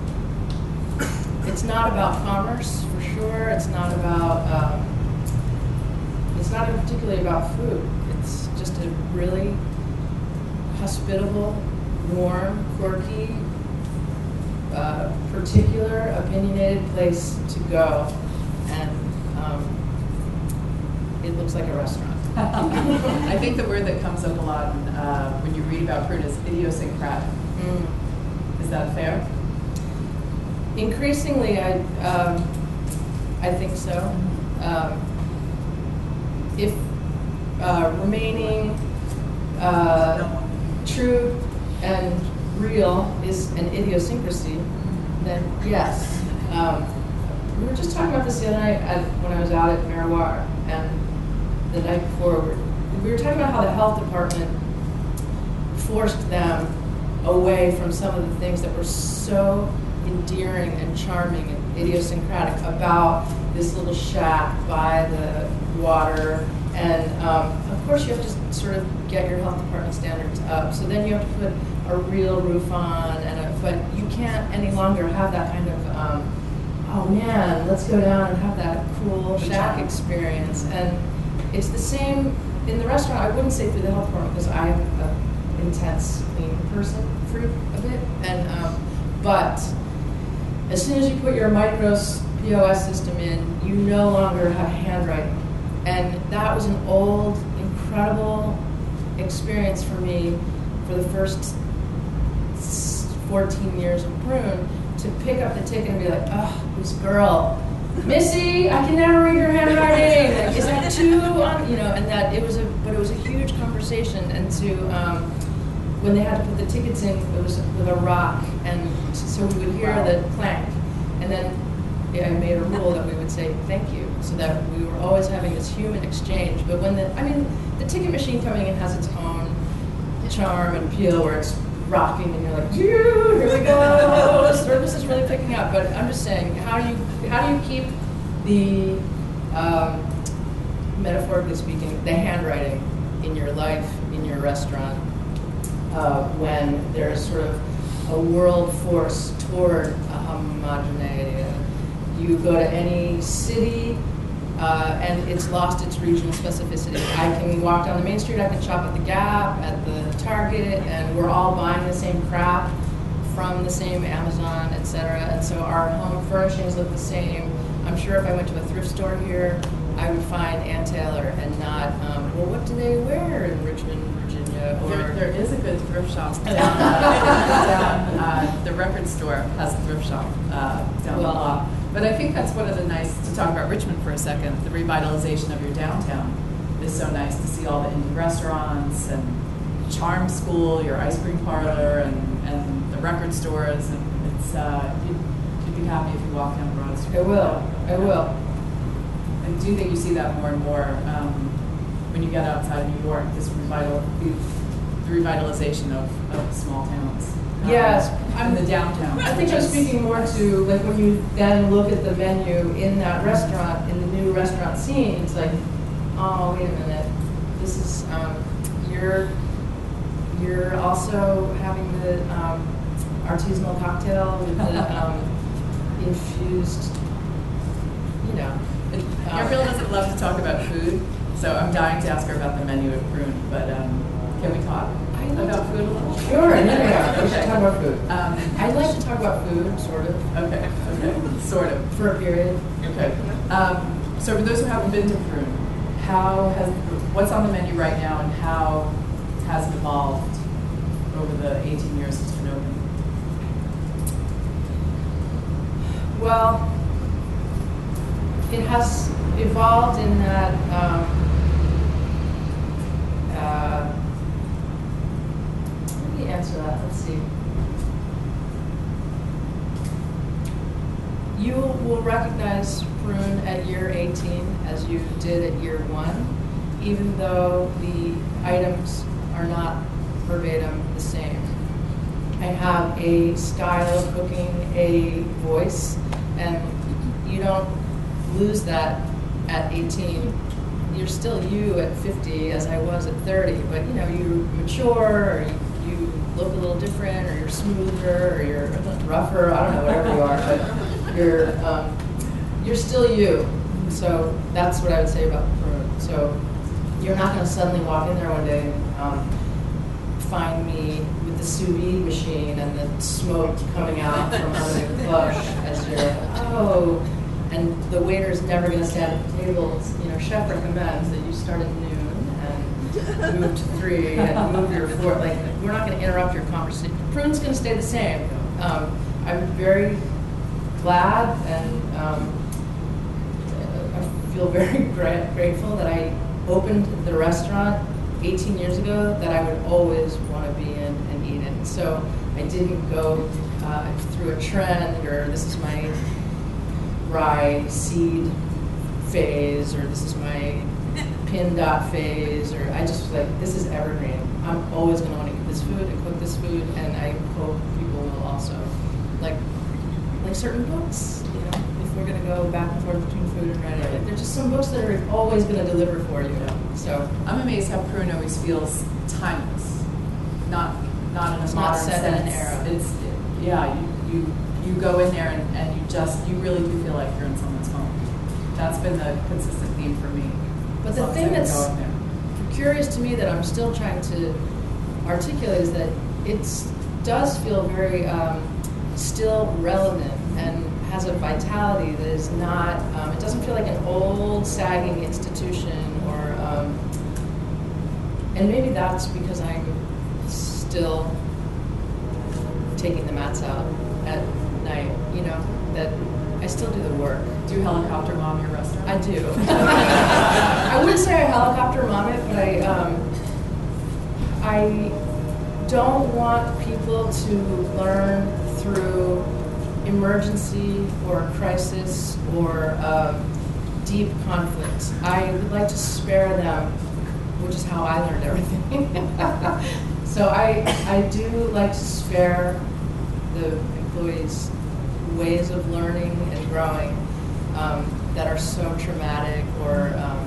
it's not about commerce for sure. It's not about. Um, it's not particularly about food. It's just a really hospitable, warm, quirky, uh, particular, opinionated place to go, and um, it looks like a restaurant. I think the word that comes up a lot in, uh, when you read about Prune is idiosyncratic. Mm. Is that fair? Increasingly, I um, I think so. Um, if uh, remaining uh, true and real is an idiosyncrasy, then yes. Um, we were just talking about this the other night at, when I was out at Miroir, and the night before, we were talking about how the health department forced them away from some of the things that were so endearing and charming and idiosyncratic about this little shack by the water. And um, of course you have to sort of get your health department standards up. So then you have to put a real roof on, and a, but you can't any longer have that kind of, um, oh man, let's go down and have that cool shack experience. And it's the same in the restaurant. I wouldn't say through the health department because I am an intense clean person, freak a bit. And um, but as soon as you put your Micros P O S system in, you no longer have handwriting. And that was an old, incredible experience for me for the first fourteen years of Prune, to pick up the ticket and be like, oh, this girl, Missy, I can never read your handwriting. Like, is that too on, you know, and that it was a, but it was a huge conversation. And to, um, when they had to put the tickets in, it was with a rock, and to so we would hear Wow. the clank, and then yeah, I made a rule that we would say thank you, so that we were always having this human exchange. But when the, I mean, the ticket machine coming in has its own charm and appeal, where it's rocking and you're like, yeah, here we go, service is really picking up. But I'm just saying, how do you how do you keep the um, metaphorically speaking, the handwriting in your life, in your restaurant, uh, when there's sort of a world force toward a homogeneity? You go to any city, uh, and it's lost its regional specificity. I can walk down the main street, I can shop at the Gap, at the Target, and we're all buying the same crap from the same Amazon, et cetera. And so our home furnishings look the same. I'm sure if I went to a thrift store here, I would find Ann Taylor and not, um, well, what do they wear in Richmond, Virginia? Or There, there is a good thrift shop down, down uh, the record store has a thrift shop uh, down the Well, block. But I think that's one of the nice, to talk about Richmond for a second, the revitalization of your downtown is so nice to see all the indie restaurants and Charm School, your ice cream parlor, and, and the record stores, and it's, uh, you'd, you'd be happy if you walk down Broad Street. I will, I will. I do think you see that more and more um, when you get outside New York, this revital, the, the revitalization of, of small towns. Yes, I'm in the downtown. I think I'm speaking more to, like, when you then look at the menu in that restaurant, in the new restaurant scene, it's like, oh, wait a minute, this is, um, you're, you're also having the um, artisanal cocktail with the um, infused, you know. Um, Gabrielle doesn't love to talk about food, so I'm dying to ask her about the menu at Prune, but um, can we talk about food a little? Sure, yeah, we should talk about food. Um, I'd like to talk about food, sort of. Okay, okay, sort of. For a period. Okay. Um, so for those who haven't been to Prune, how has, what's on the menu right now, and how has it evolved over the eighteen years it's been open? Well, it has evolved in that um, uh, let me answer that. Let's see. You will recognize Prune at year eighteen as you did at year one, even though the items are not verbatim the same. I have a style of cooking, a voice, and you don't lose that at eighteen. You're still you at fifty, as I was at thirty, but you know, you mature, or you, you look a little different, or you're smoother, or you're rougher, I don't know, whatever you are, but you're, um, you're still you. So that's what I would say about Prune. So you're not gonna suddenly walk in there one day and um, find me with the sous vide machine and the smoke coming out from under the plush as you're, oh, and the waiter's never going to stand at the table. You know, chef recommends that you start at noon and move to three and move your fork. Like, we're not going to interrupt your conversation. Prune's going to stay the same. Um, I'm very glad, and um, I feel very gra- grateful that I opened the restaurant eighteen years ago that I would always want to be in and eat in. So I didn't go uh, through a trend, or this is my rye seed phase, or this is my pin dot phase, or I just was like, this is evergreen. I'm always going to want to eat this food and cook this food, and I hope people will also. Like, like certain books, you know, if we're going to go back and forth between food and writing. Like, there's just some books that are always going to deliver for you. So I'm amazed how Prune always feels timeless, not not in a It's modern not set sense. in an era. It's yeah, you, you you go in there and, and you just you really do feel like you're in someone's home. That's been the consistent theme for me. But as the long as thing I've been that's going there. curious to me that I'm still trying to articulate is that it does feel very um, still relevant and has a vitality that is not, um, it doesn't feel like an old sagging institution, or, um, and maybe that's because I'm still taking the mats out at night, you know, that I still do the work. Do you helicopter mom your restaurant? I do. I wouldn't say I helicopter mom it, but I, um, I don't want people to learn through emergency or crisis or uh, deep conflict. I would like to spare them, which is how I learned everything. So I, I do like to spare the employees ways of learning and growing um, that are so traumatic or um,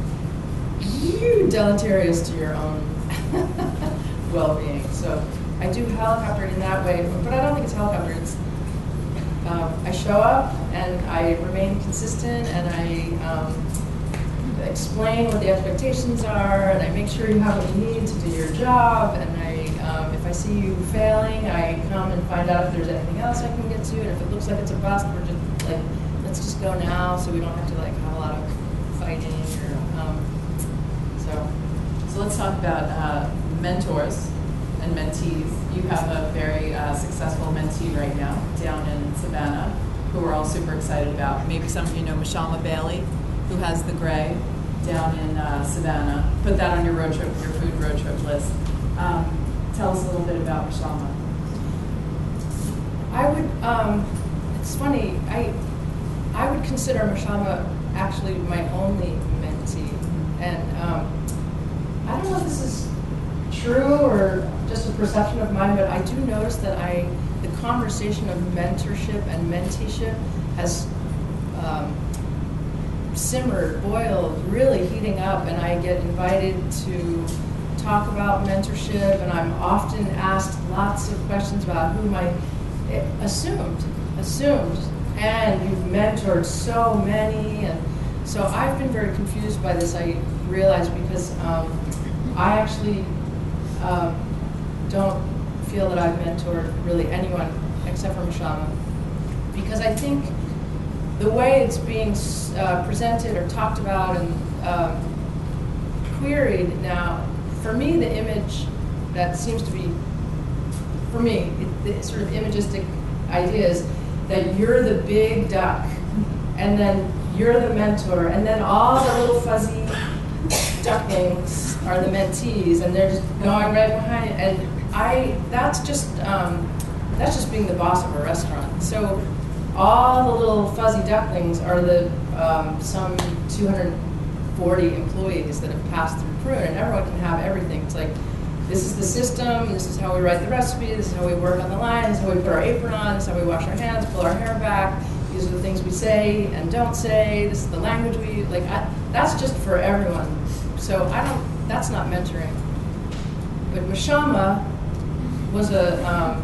deleterious to your own well-being. So I do helicopter in that way, but I don't think it's helicopter. It's um, I show up and I remain consistent, and I um, explain what the expectations are, and I make sure you have what you need to do your job. And I, um, if I see you failing, I come and find out if there's anything else I can get to. And if it looks like it's a bust, we're just like, let's just go now, so we don't have to like have a lot of fighting. Or um, so. So let's talk about uh, mentors and mentees. You have a very uh, successful mentee right now down in Savannah, who we're all super excited about. Maybe some of you know Mashama Bailey, who has the Gray down in uh, Savannah. Put that on your road trip, your food road trip list. Um, tell us a little bit about Mashama. I would, um, it's funny, I I would consider Mashama actually my only mentee. And um, I don't know if this is true or just a perception of mine, but I do notice that I, the conversation of mentorship and menteeship has um, simmered, boiled, really heating up, and I get invited to talk about mentorship, and I'm often asked lots of questions about who my assumed, assumed, and you've mentored so many, and so I've been very confused by this, I realize, because um, I actually um, don't feel that I've mentored really anyone except for Mashama, because I think the way it's being uh, presented or talked about and um, queried now, for me, the image that seems to be, for me, it, the sort of imagistic idea is that you're the big duck, and then you're the mentor, and then all the little fuzzy ducklings are the mentees, and they're just going right behind it. And I, that's just, um, that's just being the boss of a restaurant. So all the little fuzzy ducklings are the um, some two hundred forty employees that have passed through Prune, and everyone can have everything. It's like, this is the system, this is how we write the recipe, this is how we work on the line, this is how we put our apron on, this is how we wash our hands, pull our hair back, these are the things we say and don't say, this is the language we use. Like, I, that's just for everyone. So I don't, that's not mentoring. But Mashama was a, um,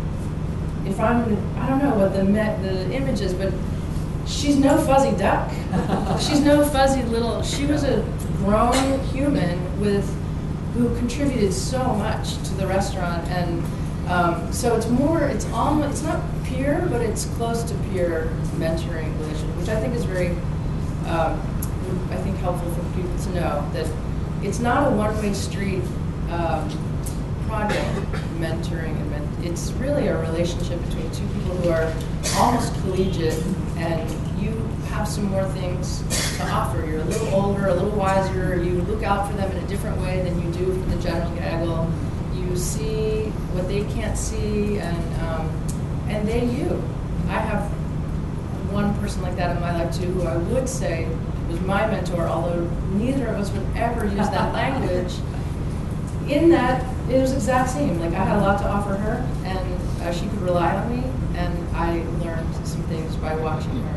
if I'm, I don't know what the met, the image is, but she's no fuzzy duck. She's no fuzzy little, she was a grown human with, who contributed so much to the restaurant. And um, so it's more, it's almost, it's not peer, but it's close to peer mentoring relationship, which I think is very, um, I think helpful for people to know that it's not a one-way street um, project, mentoring and men- it's really a relationship between two people who are almost collegiate, and you have some more things to offer. You're a little older, a little wiser, you look out for them in a different way than you do for the general gaggle. You see what they can't see, and um, and they you. I have one person like that in my life too, who I would say was my mentor, although neither of us would ever use that language. In that, it was exact same. Like, I had a lot to offer her, and uh, she could rely on me, and I learned some things by watching her.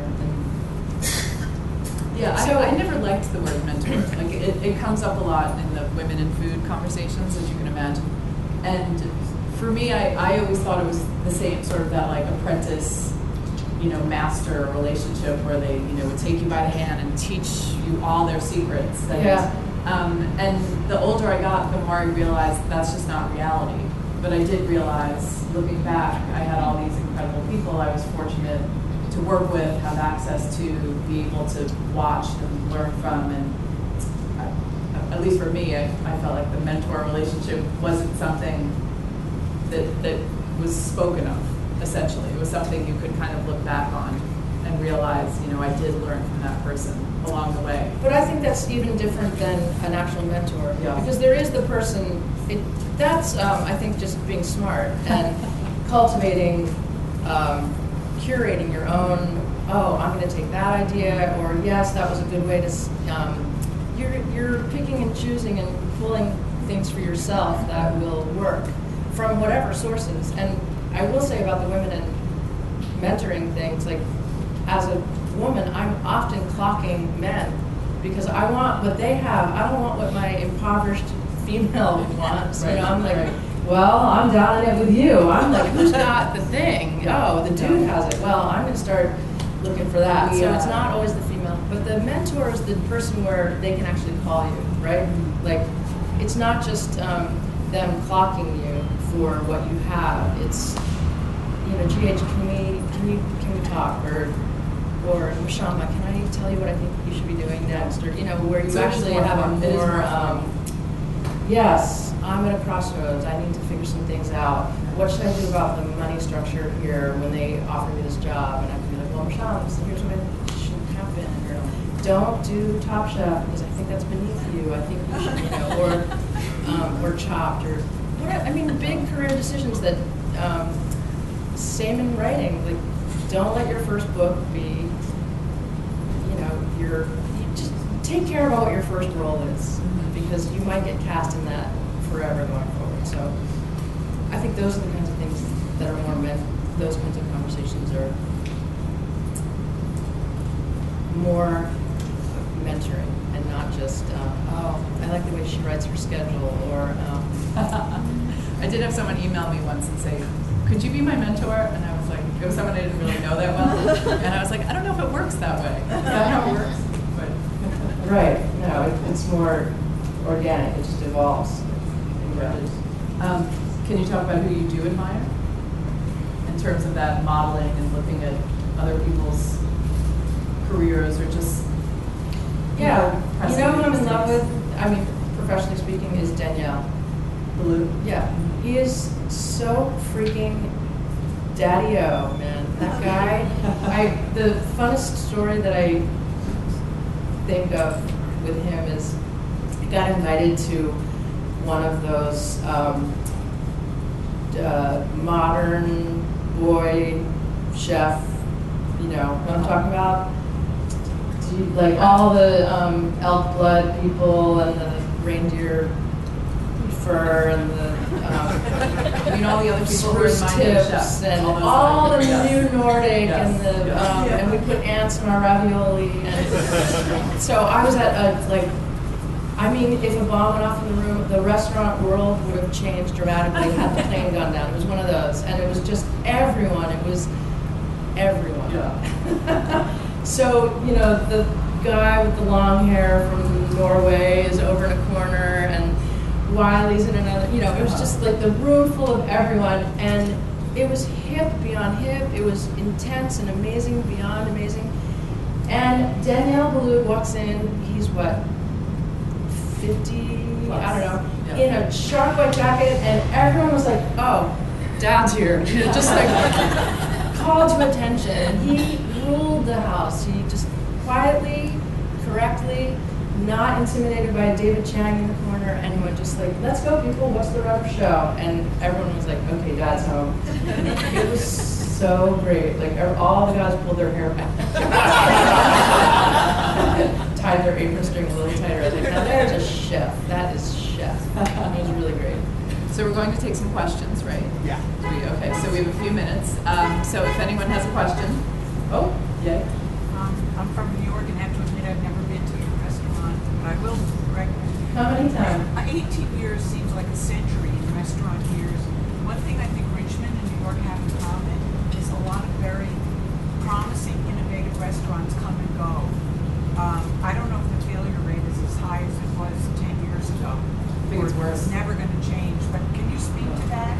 And yeah, so, I, I never liked the word mentor. Like, it, it comes up a lot in the women in food conversations, as you can imagine. And for me, I, I always thought it was the same sort of that, like, apprentice, you know, master relationship where they, you know, would take you by the hand and teach you all their secrets. And, yeah. Um, and the older I got, the more I realized that's just not reality. But I did realize, looking back, I had all these incredible people I was fortunate to work with, have access to, be able to watch and learn from. And I, at least for me, I, I felt like the mentor relationship wasn't something that, that was spoken of, essentially. It was something you could kind of look back on and realize, you know, I did learn from that person along the way. But I think that's even different than an actual mentor. Yeah. Because there is the person, it, that's, um, I think, just being smart and cultivating um, curating your own, oh, I'm going to take that idea, or yes, that was a good way to, um, you're, you're picking and choosing and pulling things for yourself that will work from whatever sources. And I will say about the women and mentoring things, like as a woman, I'm often clocking men because I want what they have. I don't want what my impoverished female wants. Right. You know, I'm like, Right. well, I'm down in it with you. I'm like, who's got the thing? Oh, the dude has it. Well, I'm going to start looking for that. So Yeah. it's not always the female, but the mentor is the person where they can actually call you, right? Like, it's not just um, them clocking you for what you have. It's, you know, G H, can we can we can we talk, or or Mashama, can I tell you what I think you should be doing next, or you know, where you So it is actually more have a fun. It is more. more fun. Um, yes, I'm at a crossroads. I need to figure some things out. What should I do about the money structure here when they offer me this job? And I can be like, well, Mashama, so here's what I think should happen. Or, don't do Top Chef because I think that's beneath you. I think you should, you know, or um, or Chopped, or whatever. I mean, big career decisions that. Um, Same in writing. Like, don't let your first book be, you know, your. You just take care about what your first role is, because you might get cast in that forever going forward. So, I think those are the kinds of things that are more meant. Those kinds of conversations are more mentoring and not just, um, oh, I like the way she writes her schedule, or. Um, I did have someone email me once and say, could you be my mentor? And I was like, it was someone I didn't really know that well. And I was like, I don't know if it works that way. Is that how it works? But right. No, it, it's more organic. It just evolves. Yeah. Um, can you talk about who you do admire in terms of that modeling and looking at other people's careers, or just yeah, you know, you know who I'm in things? love with? I mean, professionally speaking, is Danielle Blue. Yeah, he is so freaking daddy-o, man. That guy. I the funnest story that I think of with him is I got invited to one of those um, uh, modern boy chef. You know what I'm talking about? Do you, like all the um, elk blood people and the reindeer fur and the um, you know all the other people who are spruce in Mind tips Chef, and all, all the those other- yes. new Nordic Yes. and the Yes. um, Yeah. and we put ants in our ravioli, and so I was at a like. I mean, if a bomb went off in the room, the restaurant world would have changed dramatically had the plane gone down. It was one of those, and it was just everyone. It was everyone. Yeah. So, you know, the guy with the long hair from Norway is over in a corner, and Wiley's in another. You know, it was just like the room full of everyone, and it was hip beyond hip. It was intense and amazing beyond amazing. And Danielle Balug walks in. He's what? fifty, plus. I don't know, yeah. In a sharp white jacket, and everyone was like, oh, Dad's here. You know, just like called to attention. And he ruled the house. He just quietly, correctly, not intimidated by David Chang in the corner, and went just like, let's go, people, what's the rubber show? And everyone was like, okay, Dad's home. It was so great. Like, all the guys pulled their hair back. Tied their apron string a little tighter. I was like, now there's a chef. That is chef. It was really great. So we're going to take some questions, right? Yeah. We, okay, so we have a few minutes. Um, so if anyone has a question. Oh, yay. Um, I'm from New York and have to admit I've never been to your restaurant, but I will recommend it. How many times? Uh, eighteen years seems like a century in restaurant years. One thing I think Richmond and New York have in common is a lot of very promising, innovative restaurants come and go. Um, I don't know if the failure rate is as high as it was ten years ago. I think it's worse. It's never going to change, but can you speak to that?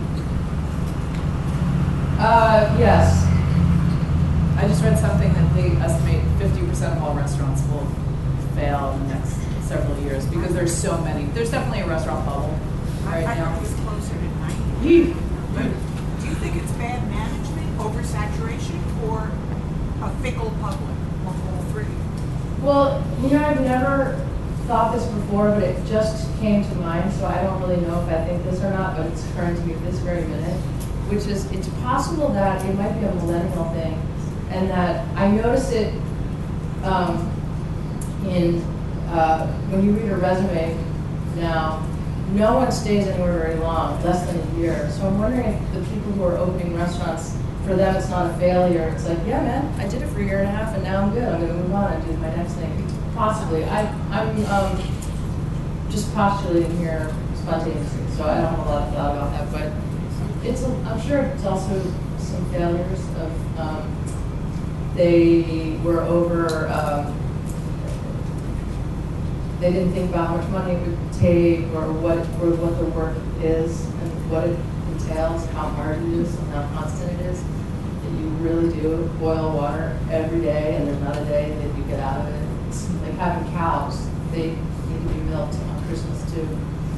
Uh, yes. I just read something that they estimate fifty percent of all restaurants will fail in the next several years because there's so many. There's definitely a restaurant bubble right I, I now. thought it was closer to ninety. But do you think it's bad management, oversaturation, or a fickle public, or all three? Well, you know, I've never thought this before, but it just came to mind, so I don't really know if I think this or not, but it's occurring to me this very minute. which is it's possible that it might be a millennial thing, and that I notice it um, in uh, when you read a resume now. No one stays anywhere very long, less than a year. So I'm wondering if the people who are opening restaurants, for them it's not a failure. It's like, yeah, man, I did it for a year and a half, and now I'm good. I'm going to move on and do my next thing. Possibly. I, I'm um, just postulating here spontaneously, so I don't have a lot of thought about that. But it's, a, I'm sure it's also some failures of um, they were over. Um, They didn't think about how much money it would take, or what, or what the work is, and what it entails, how hard it is, and how constant it is. That you really do boil water every day, and there's not a day that you get out of it. It's like having cows; they need to be milked on Christmas too.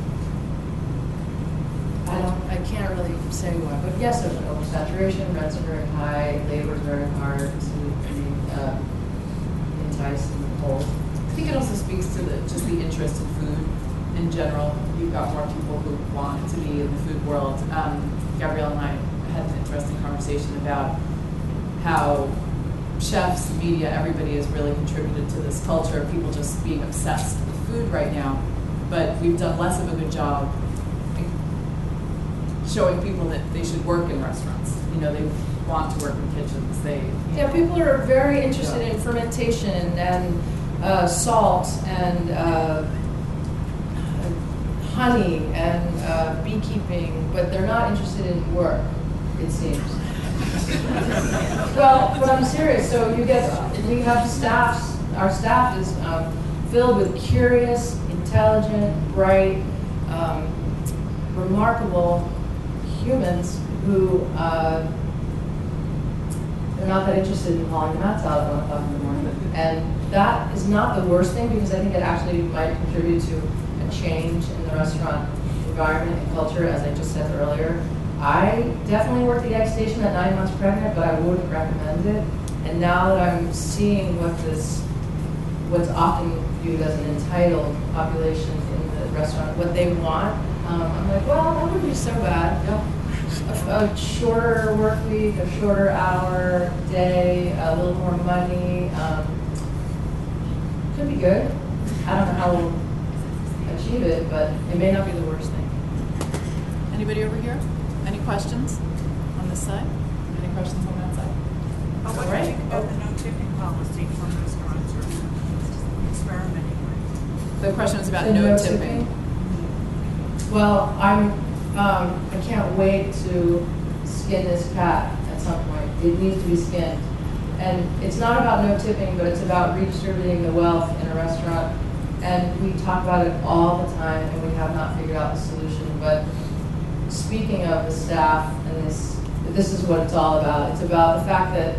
I don't, I can't really say why, but yes, there's an oversaturation. Rents are very high. Labor is very hard to be uh, enticed and pulled. I think it also speaks to the, just the interest in food in general. You've got more people who want to be in the food world. Um, Gabrielle and I had an interesting conversation about how chefs, media, everybody has really contributed to this culture of people just being obsessed with food right now. But we've done less of a good job showing people that they should work in restaurants. You know, they want to work in kitchens. They Yeah, know. people are very interested Yeah. in fermentation and Uh, salt and uh, honey and uh, beekeeping, but they're not interested in work, it seems. Well, but I'm serious. So you get, we have staffs, our staff is um, filled with curious, intelligent, bright, um, remarkable humans who uh, they're not that interested in hauling the mats out at one o'clock in the morning. And that is not the worst thing, because I think it actually might contribute to a change in the restaurant environment and culture, as I just said earlier. I definitely worked the egg station at nine months pregnant, but I wouldn't recommend it. And now that I'm seeing what this, what's often viewed as an entitled population in the restaurant, what they want, um, I'm like, well, that wouldn't be so bad. A, a shorter work week, a shorter hour day, a little more money. Um, could be good. I don't know how we'll achieve it, but it may not be the worst thing. Anybody over here? Any questions on this side? Any questions on that side? Oh, what All do right. you think about the no tipping policy for restaurants or experimenting with? The question was about The no, no tipping. tipping? Well, I'm, um, I can't wait to skin this cat at some point. It needs to be skinned. And it's not about no tipping, but it's about redistributing the wealth in a restaurant. And we talk about it all the time, and we have not figured out the solution. But speaking of the staff, and this, this is what it's all about. It's about the fact that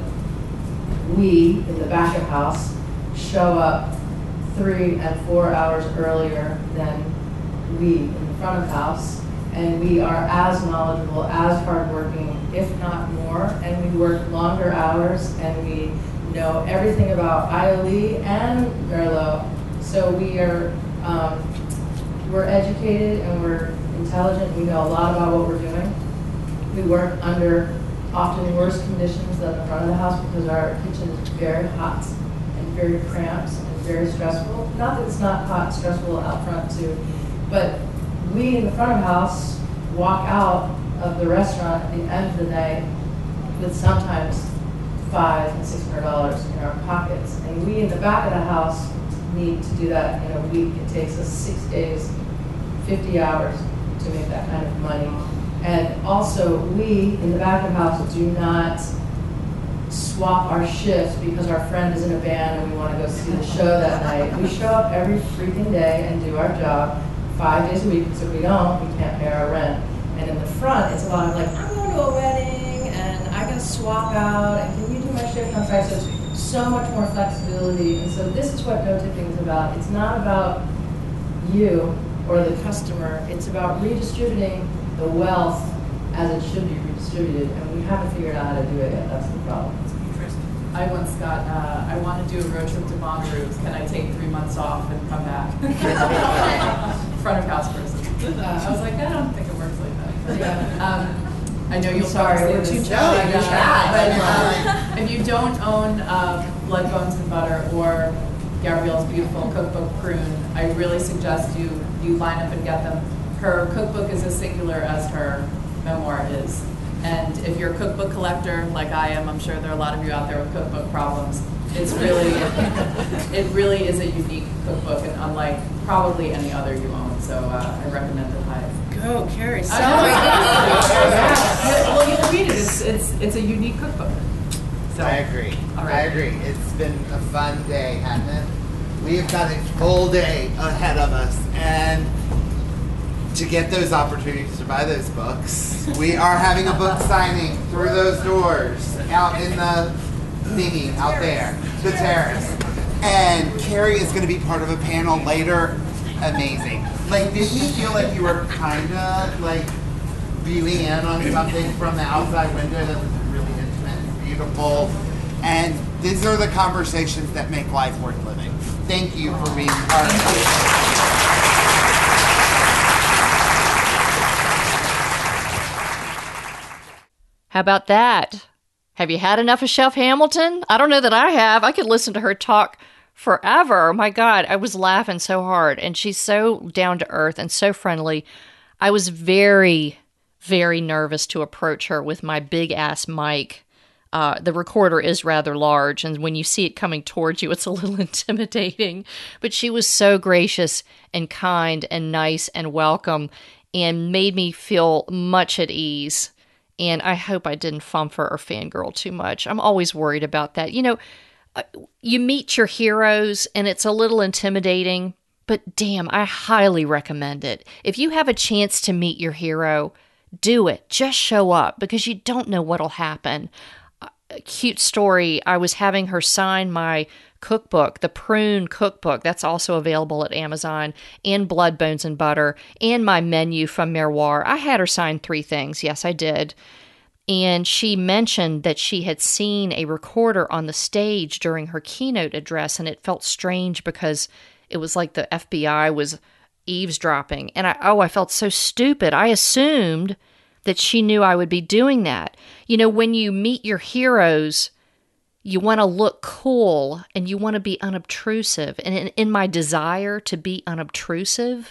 we, in the back of house, show up three and four hours earlier than we in the front of house, and we are as knowledgeable, as hardworking, if not more, and we work longer hours, and we know everything about I O L and Merlot. So we are, um, we're educated and we're intelligent. We know a lot about what we're doing. We work under often worse conditions than the front of the house, because our kitchen is very hot and very cramped and very stressful. Not that it's not hot and stressful out front too, but we in the front of house walk out of the restaurant at the end of the night with sometimes five and six hundred dollars in our pockets, and we in the back of the house need to do that in a week. It takes us six days, fifty hours to make that kind of money. And also, we in the back of house do not swap our shifts because our friend is in a band and we want to go see the show that night. We show up every freaking day and do our job five days a week, because if we don't, we can't pay our rent. And in the front, it's a lot of like, I'm going to a wedding and I can swap out, and can you do my shift on Friday? So it's so much more flexibility. And so this is what no tipping is about. It's not about you or the customer. It's about redistributing the wealth as it should be redistributed, and we haven't figured out how to do it yet. That's the problem. I once got, uh, I want to do a road trip to Bonnaroo's. Can I take three months off and come back? Front of house person. Uh, I was like, I don't think it works like that. Yeah. Um, I know you'll Sorry, probably we're say too this, childish. but, uh, if you don't own um, Blood, Bones, and Butter or Gabrielle's beautiful cookbook Prune, I really suggest you you line up and get them. Her cookbook is as singular as her memoir is. And if you're a cookbook collector like I am, I'm sure there are a lot of you out there with cookbook problems. It's really, it really is a unique cookbook and unlike probably any other you own. So uh, I recommend it highly. Go, Carrie. I know. Yeah, well, you'll read it. It's it's it's a unique cookbook. So, I agree. all right. I agree. It's been a fun day, hasn't it? We've got a full day ahead of us, and to get those opportunities to buy those books, we are having a book signing through those doors out in the thingy out there, the terrace. And Carrie is going to be part of a panel later. Amazing. Like, did you feel like you were kind of like viewing in on something from the outside window that was really intimate and beautiful? And these are the conversations that make life worth living. Thank you for being part of it. How about that? Have you had enough of Chef Hamilton? I don't know that I have. I could listen to her talk forever. My God, I was laughing so hard. And she's so down to earth and so friendly. I was very, very nervous to approach her with my big ass mic. Uh, the recorder is rather large, and when you see it coming towards you, it's a little intimidating. But she was so gracious and kind and nice and welcome and made me feel much at ease. And I hope I didn't fumfer or fangirl too much. I'm always worried about that. You know, you meet your heroes and it's a little intimidating, but damn, I highly recommend it. If you have a chance to meet your hero, do it. Just show up because you don't know what'll happen. A cute story. I was having her sign my cookbook, the Prune cookbook. That's also available at Amazon, and Blood, Bones, and Butter, and my menu from Miroir. I had her sign three things. Yes, I did. And she mentioned that she had seen a recorder on the stage during her keynote address, and it felt strange because it was like the F B I was eavesdropping. And I, oh, I felt so stupid. I assumed that she knew I would be doing that. You know, when you meet your heroes, you want to look cool and you want to be unobtrusive. And in, in my desire to be unobtrusive,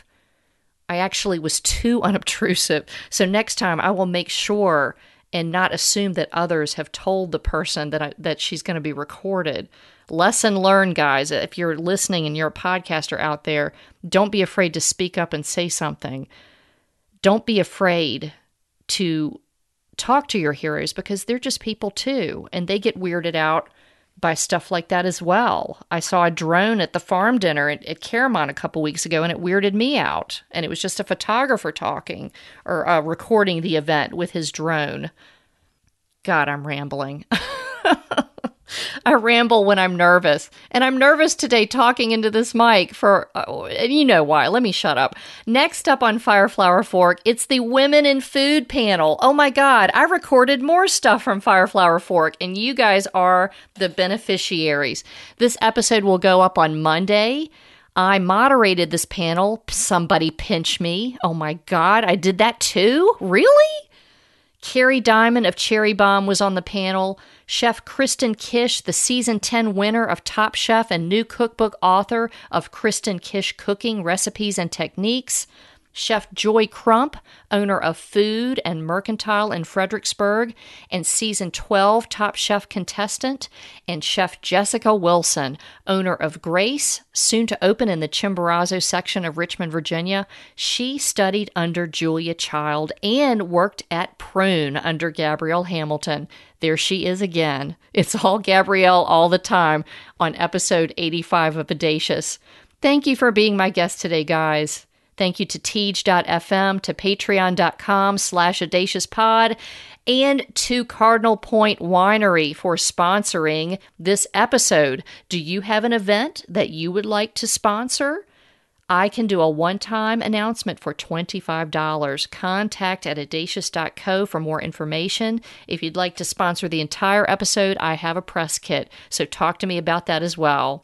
I actually was too unobtrusive. So next time I will make sure and not assume that others have told the person that I, that she's going to be recorded. Lesson learned, guys. If you're listening and you're a podcaster out there, don't be afraid to speak up and say something. Don't be afraid to talk to your heroes because they're just people too, and they get weirded out by stuff like that as well. I saw a drone at the farm dinner at, at Caramon a couple weeks ago, and it weirded me out. And it was just a photographer talking or uh, recording the event with his drone. God, I'm rambling. I ramble when I'm nervous. And I'm nervous today talking into this mic for, uh, you know why. Let me shut up. Next up on Fire Flower Fork, it's the Women in Food panel. Oh my God, I recorded more stuff from Fire Flower Fork, and you guys are the beneficiaries. This episode will go up on Monday. I moderated this panel. Somebody pinch me. Oh my God, I did that too? Really? Carrie Diamond of Cherry Bomb was on the panel. Chef Kristen Kish, the season ten winner of Top Chef and new cookbook author of Kristen Kish Cooking Recipes and Techniques. Chef Joy Crump, owner of Food and Mercantile in Fredericksburg, and season twelve Top Chef contestant. And Chef Jessica Wilson, owner of Grace, soon to open in the Chimborazo section of Richmond, Virginia. She studied under Julia Child and worked at Prune under Gabrielle Hamilton. There she is again. It's all Gabrielle all the time on episode eighty-five of Audacious. Thank you for being my guest today, guys. Thank you to Teej dot f m, to patreon.com slash audaciouspod, and to Cardinal Point Winery for sponsoring this episode. Do you have an event that you would like to sponsor? I can do a one-time announcement for twenty-five dollars. Contact at audacious dot co for more information. If you'd like to sponsor the entire episode, I have a press kit, so talk to me about that as well.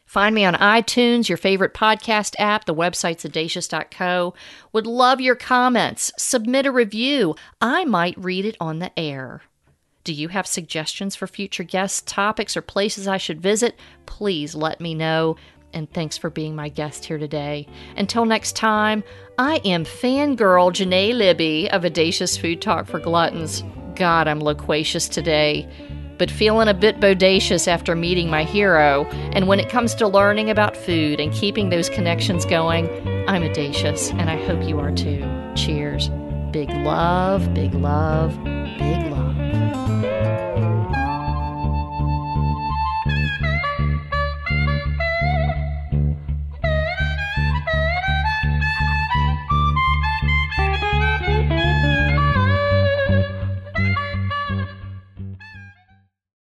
Find me on iTunes, your favorite podcast app. The website's audacious dot co. Would love your comments. Submit a review. I might read it on the air. Do you have suggestions for future guests, topics, or places I should visit? Please let me know. And thanks for being my guest here today. Until next time, I am fangirl Janae Libby of Audacious Food Talk for Gluttons. God, I'm loquacious today, but feeling a bit bodacious after meeting my hero. And when it comes to learning about food and keeping those connections going, I'm audacious, and I hope you are too. Cheers. Big love, big love, big love.